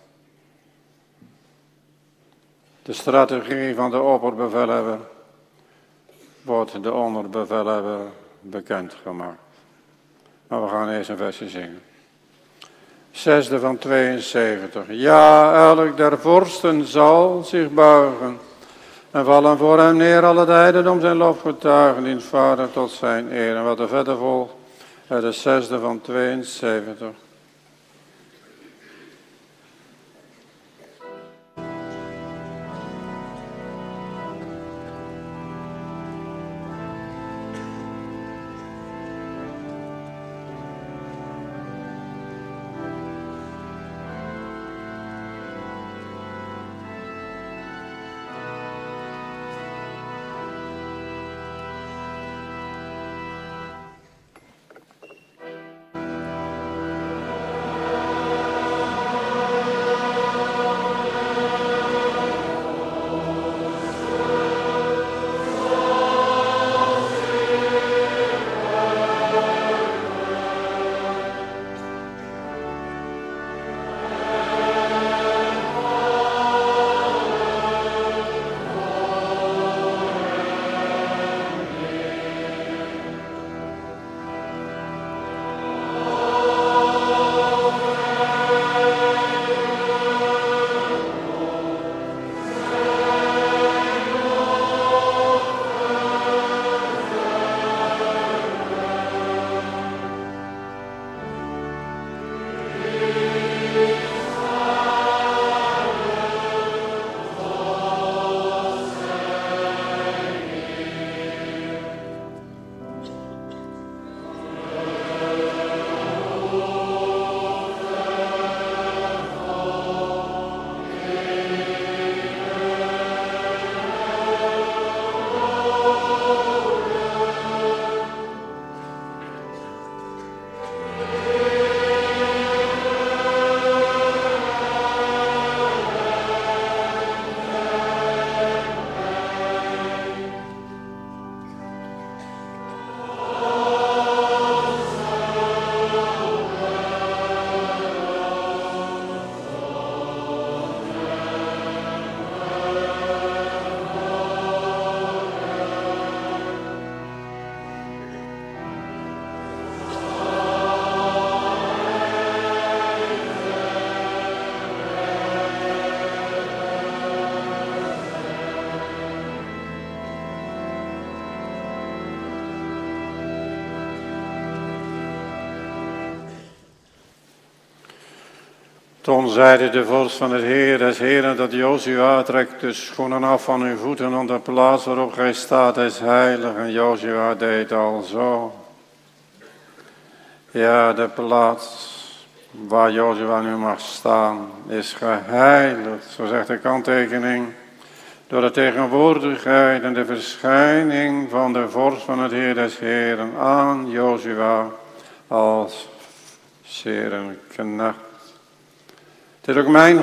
De strategie van de opperbevelhebber wordt de onderbevelhebber bekendgemaakt. Maar we gaan eerst een versje zingen. 6e van 72. Ja, elk der vorsten zal zich buigen en vallen voor hem neer alle tijden om zijn lof getuigen, diens vader tot zijn eer. En wat er verder volgt, de 6e van 72. Toen zeide de vorst van het Heer des Heren dat Jozua: trek de schoenen af van uw voeten, want de plaats waarop gij staat is heilig. En Jozua deed al zo. Ja, de plaats waar Jozua nu mag staan is geheiligd, zo zegt de kanttekening, door de tegenwoordigheid en de verschijning van de vorst van het Heer des Heren aan Jozua als serenknecht. Het is ook mijn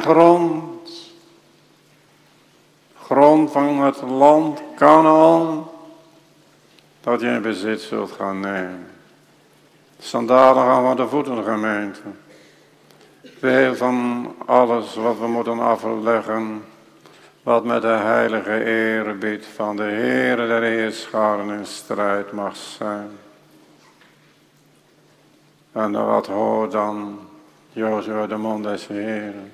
grond van het land Kanaan, dat je in bezit zult gaan nemen. Sandalen gaan van de voeten, gemeente. Veel van alles wat we moeten afleggen, wat met de heilige eerbied van de Heere der Heerscharen in strijd mag zijn. En wat hoort dan Jozua de mond des Heeren?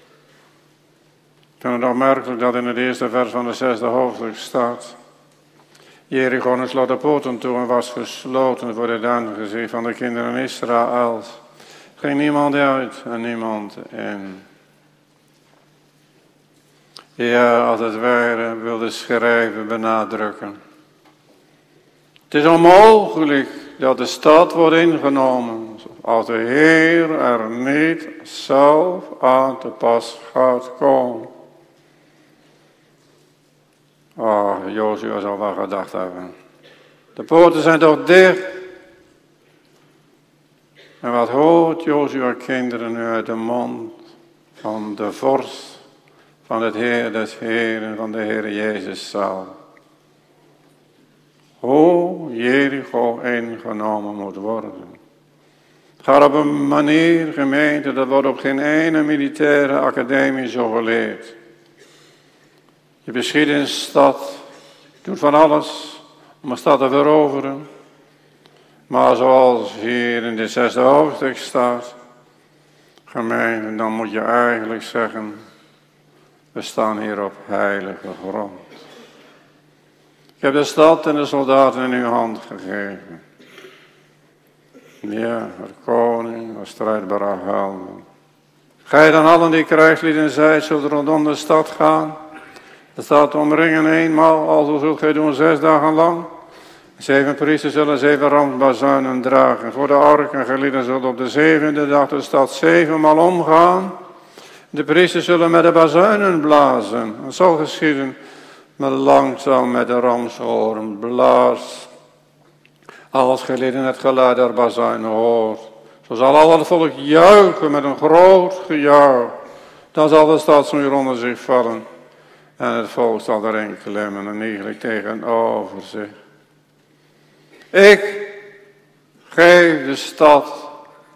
Ik vind het opmerkelijk dat in het eerste vers van de 6e hoofdstuk staat: Jericho en sloot de poorten toe en was gesloten voor het aangezicht van de kinderen Israëls. Er ging niemand uit en niemand in. Ja, als het ware wil de schrijver benadrukken. Het is onmogelijk dat de stad wordt ingenomen als de Heer er niet zelf aan te pas gaat komen. Oh, Jozua zal wel gedacht hebben. De poorten zijn toch dicht. En wat hoort Jozua kinderen nu uit de mond van de vorst, van het Heer des Heeren, van de Heer Jezus zelf. Hoe Jericho ingenomen moet worden. Het gaat op een manier, gemeente, dat wordt op geen ene militaire academie zo geleerd. Je beschiet een stad, doet van alles om een stad te veroveren. Maar zoals hier in de 6e hoofdstuk staat, gemeente, dan moet je eigenlijk zeggen, we staan hier op heilige grond. Ik heb de stad en de soldaten in uw hand gegeven. Ja, de koning, de strijdbare helden. Gij dan allen die krijgslieden zijt, zult rondom de stad gaan. Er staat omringen eenmaal, alzo zult gij doen 6 dagen lang. 7 priesters zullen 7 ramsbazuinen dragen. Voor de ark en gelieden zullen op de 7e dag de stad 7 maal omgaan. De priesters zullen met de bazuinen blazen. Het zal geschieden met langzaam met de ramshoorn blaas. Als gelieden het geluid der bazuinen hoort. Zo zal al het volk juichen met een groot gejuich. Dan zal de stadsmuur onder zich vallen. En het volk zal erin klimmen en eigenlijk tegenover zich. Ik geef de stad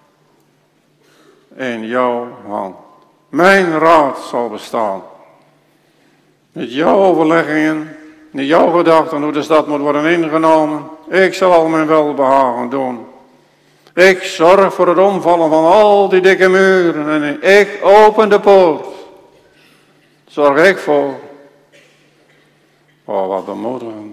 in jouw hand. Mijn raad zal bestaan. Met jouw overleggingen, niet jouw gedachten hoe de stad moet worden ingenomen. Ik zal al mijn welbehagen doen. Ik zorg voor het omvallen van al die dikke muren en ik open de poort. Zorg ik voor. Oh, wat bemoedigend.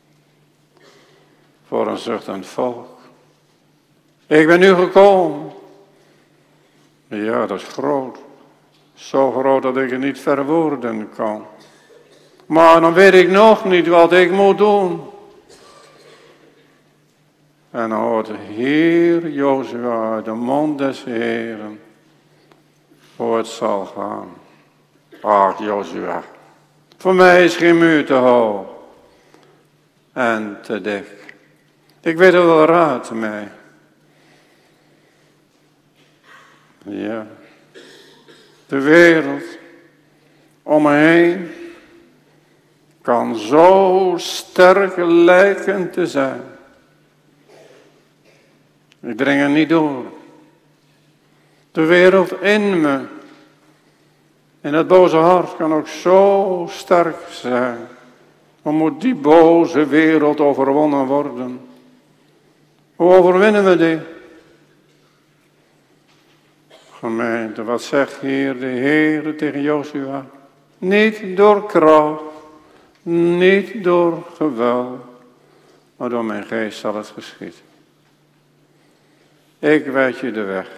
Voor een zuchtend volk. Ik ben nu gekomen. Ja, dat is groot. Zo groot dat ik het niet verwoorden kan. Maar dan weet ik nog niet wat ik moet doen. En dan hoort hier Jozua uit de mond des Heeren hoe het zal gaan. Ach, Jozua, voor mij is geen muur te hoog en te dik. Ik weet het wel raad mij. Ja, de wereld om me heen kan zo sterk lijken te zijn. Ik dring er niet door. De wereld in me, in het boze hart, kan ook zo sterk zijn. Maar moet die boze wereld overwonnen worden? Hoe overwinnen we die? Gemeente, wat zegt hier de Heer tegen Jozua? Niet door kracht, niet door geweld, maar door mijn geest zal het geschieden. Ik wijs je de weg.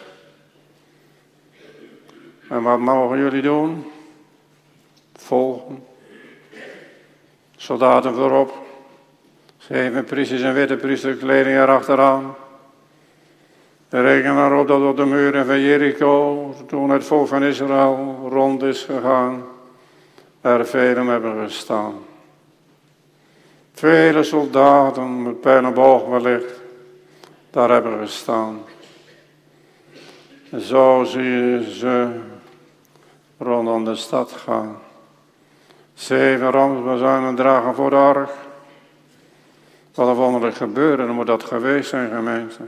En wat mogen jullie doen? Volgen. Soldaten voorop. 7 priesters en witte priesterkleding erachteraan. Reken erop dat op de muren van Jericho, toen het volk van Israël rond is gegaan, er velen hebben gestaan. Vele soldaten met pijl en boog wellicht, daar hebben gestaan. En zo zie je ze rondom de stad gaan. 7 ramsbazuinen dragen voor de ark. Wat een wonderlijk gebeuren, dan moet dat geweest zijn, gemeente.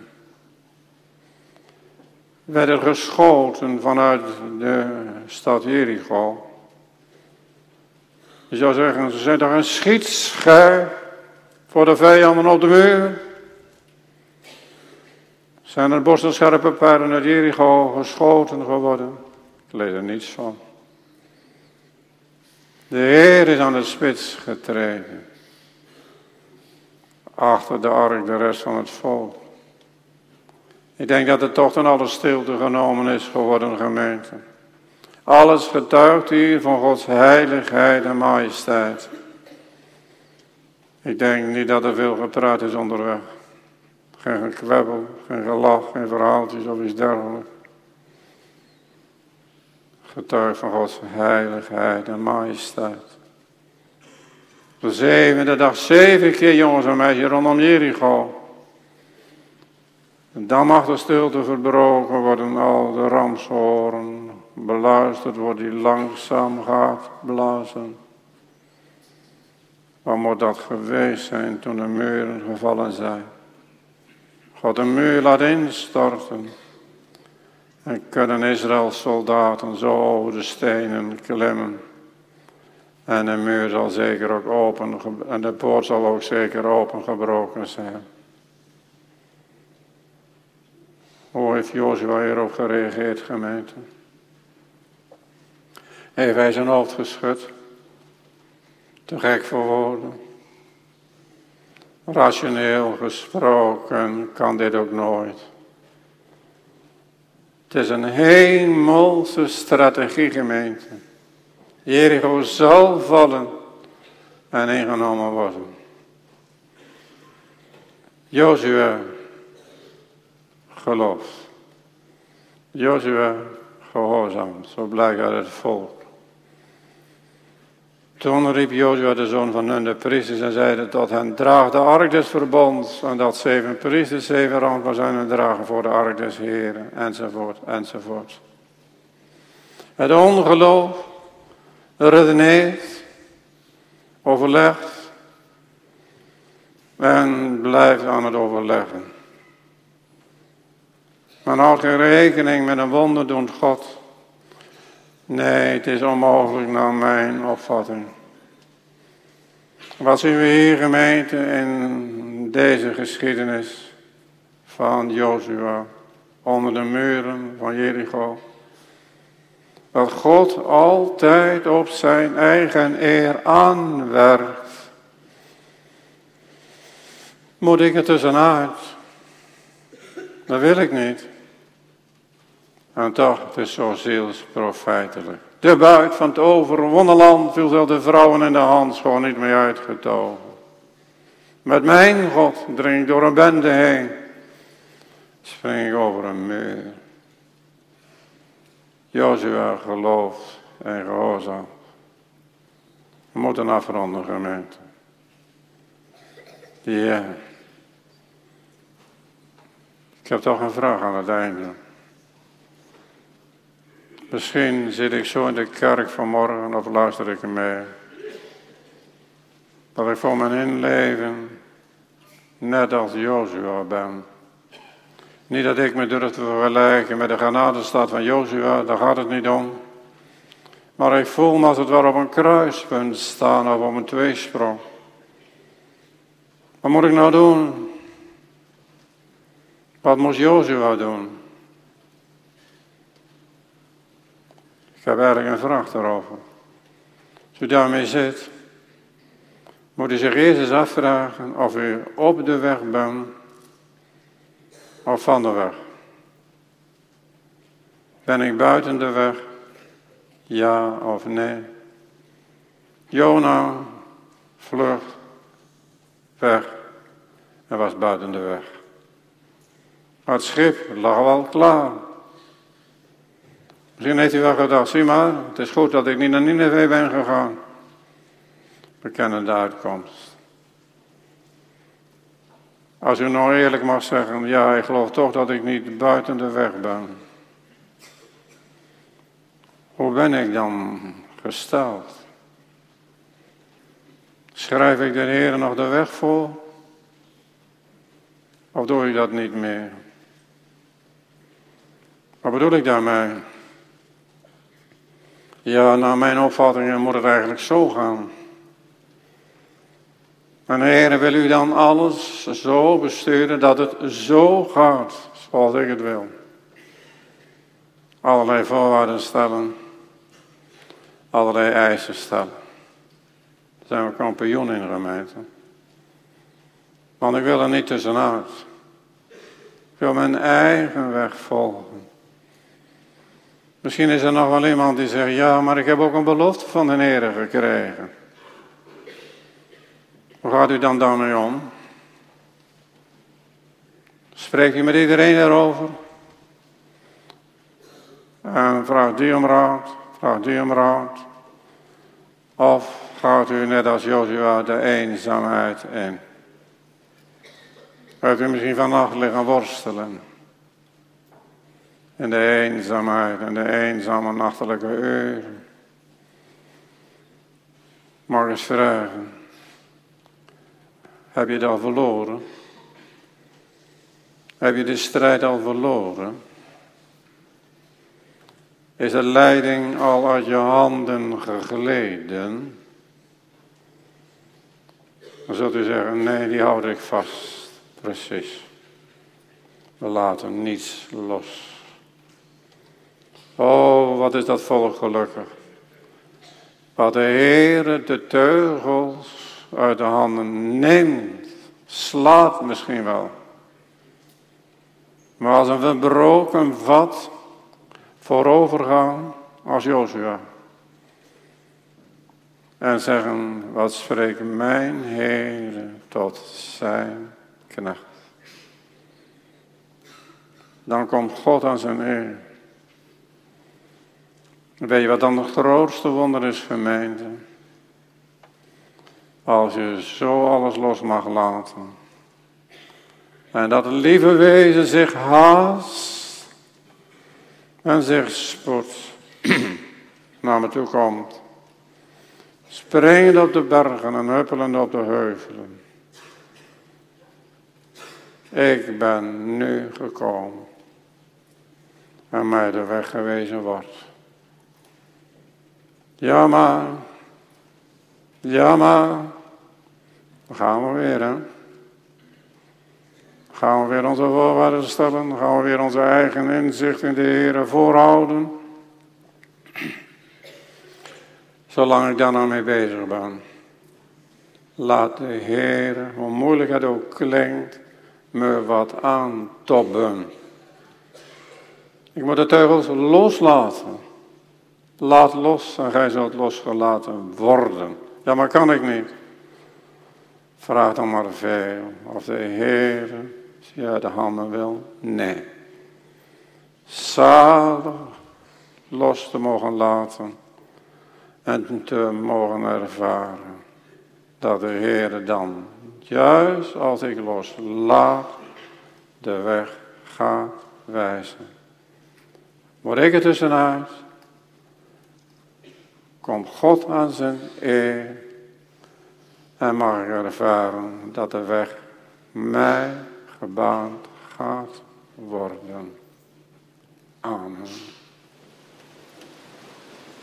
Werden geschoten vanuit de stad Jericho. Je zou zeggen, ze zijn toch een schietschijf voor de vijanden op de muur. Zijn er borstelscherpe pijlen uit Jericho geschoten geworden? Ik lees er niets van. De Heer is aan de spits getreden. Achter de ark de rest van het volk. Ik denk dat de tocht in alle stilte genomen is geworden, gemeente. Alles getuigt hier van Gods heiligheid en majesteit. Ik denk niet dat er veel gepraat is onderweg. Geen gekwebbel, geen gelach, geen verhaaltjes of iets dergelijks. Getuigt van Gods heiligheid en majesteit. De zevende dag 7 keer, jongens en meisjes, rondom Jericho. En dan mag de stilte verbroken worden, al de ramshoorn beluisterd wordt die langzaam gaat blazen. Wat moet dat geweest zijn toen de muren gevallen zijn? God de muur laat instorten. En kunnen Israëls soldaten zo over de stenen klimmen. En de muur zal zeker ook open, en de poort zal ook zeker opengebroken zijn. Hoe heeft Jozua hierop gereageerd, gemeente? Heeft hij zijn hoofd geschud? Te gek voor woorden. Rationeel gesproken kan dit ook nooit. Het is een hemelse strategie, gemeente. Jericho zal vallen en ingenomen worden. Jozua gelooft. Jozua gehoorzaamt, zo blijkt uit het volk. Toen riep Jozua de zoon van Nun, de priesters, en zeide tot hen: draag de ark des verbonds. En dat 7 priesters 7 rampen zijn en dragen voor de ark des Heren, enzovoort, enzovoort. Het ongeloof redeneert, overlegt en blijft aan het overleggen. Men houdt geen rekening met een wonderdoend God. Nee, het is onmogelijk naar mijn opvatting. Wat zien we hier, gemeente, in deze geschiedenis van Jozua onder de muren van Jericho? Dat God altijd op zijn eigen eer aanwerkt. Moet ik er tussenuit? Dat wil ik niet. En toch, het is zo zielsprofijtelijk. De buit van het overwonnen land viel zelfs de vrouwen in de handschoen niet meer uitgetogen. Met mijn God dring ik door een bende heen. Spring ik over een muur. Jozua gelooft en gehoorzaamt. We moeten afronden, gemeente. Ja. Ik heb toch een vraag aan het einde. Misschien zit ik zo in de kerk vanmorgen of luister ik mee. Dat ik voor mijn inleven net als Jozua ben. Niet dat ik me durf te vergelijken met de genadestad van Jozua, daar gaat het niet om. Maar ik voel me als het ware op een kruispunt staan of op een tweesprong. Wat moet ik nou doen? Wat moest Jozua doen? Ik heb eigenlijk een vraag daarover. Als u daarmee zit, moet u zich eerst eens afvragen of u op de weg bent of van de weg. Ben ik buiten de weg? Ja of nee? Jona vlucht weg en was buiten de weg. Maar het schip lag al klaar. Misschien heeft u wel gedacht, zie maar, het is goed dat ik niet naar Nineve ben gegaan. We kennen de uitkomst. Als u nou eerlijk mag zeggen, ja, ik geloof toch dat ik niet buiten de weg ben. Hoe ben ik dan gesteld? Schrijf ik de Heer nog de weg voor? Of doe ik dat niet meer? Wat bedoel ik daarmee? Ja, naar mijn opvattingen moet het eigenlijk zo gaan. En Heer, wil u dan alles zo besturen dat het zo gaat zoals ik het wil? Allerlei voorwaarden stellen. Allerlei eisen stellen. Daar zijn we kampioen in, gemeente. Want ik wil er niet tussenuit. Ik wil mijn eigen weg volgen. Misschien is er nog wel iemand die zegt, ja, maar ik heb ook een belofte van de Heer gekregen. Hoe gaat u dan daarmee om? Spreekt u met iedereen erover? En vraagt die om raad, vraagt die om raad. Of gaat u net als Jozua de eenzaamheid in? Gaat u misschien vannacht liggen worstelen? In de eenzaamheid en de eenzame nachtelijke uren. Mag ik eens vragen. Heb je het al verloren? Heb je de strijd al verloren? Is de leiding al uit je handen gegleden? Dan zult u zeggen, nee, die houd ik vast. Precies. We laten niets los. Oh, wat is dat volk gelukkig. Wat de Heere de teugels uit de handen neemt. Slaat misschien wel. Maar als een verbroken vat voorovergaan als Jozua. En zeggen, wat spreekt mijn Heere tot zijn knecht. Dan komt God aan zijn eer. Weet je wat dan het grootste wonder is, gemeente? Als je zo alles los mag laten. En dat het lieve wezen zich haast en zich spoedt naar me toe komt. Springend op de bergen en huppelend op de heuvelen. Ik ben nu gekomen en mij de weg gewezen wordt. Ja maar, dan gaan we weer hè. Gaan we weer onze voorwaarden stellen, gaan we weer onze eigen inzicht in de Heer voorhouden. Zolang ik daar nou mee bezig ben. Laat de Heer, hoe moeilijk het ook klinkt, me wat aantobben. Ik moet de teugels loslaten. Laat los en gij zult losgelaten worden. Ja, maar kan ik niet. Vraag dan maar veel of de Heer je uit de handen wil. Nee. Zalig los te mogen laten en te mogen ervaren dat de Heer dan, juist als ik loslaat, de weg gaat wijzen. Word ik er tussenuit, komt God aan zijn eer en mag ik ervaren dat de weg mij gebaand gaat worden. Amen.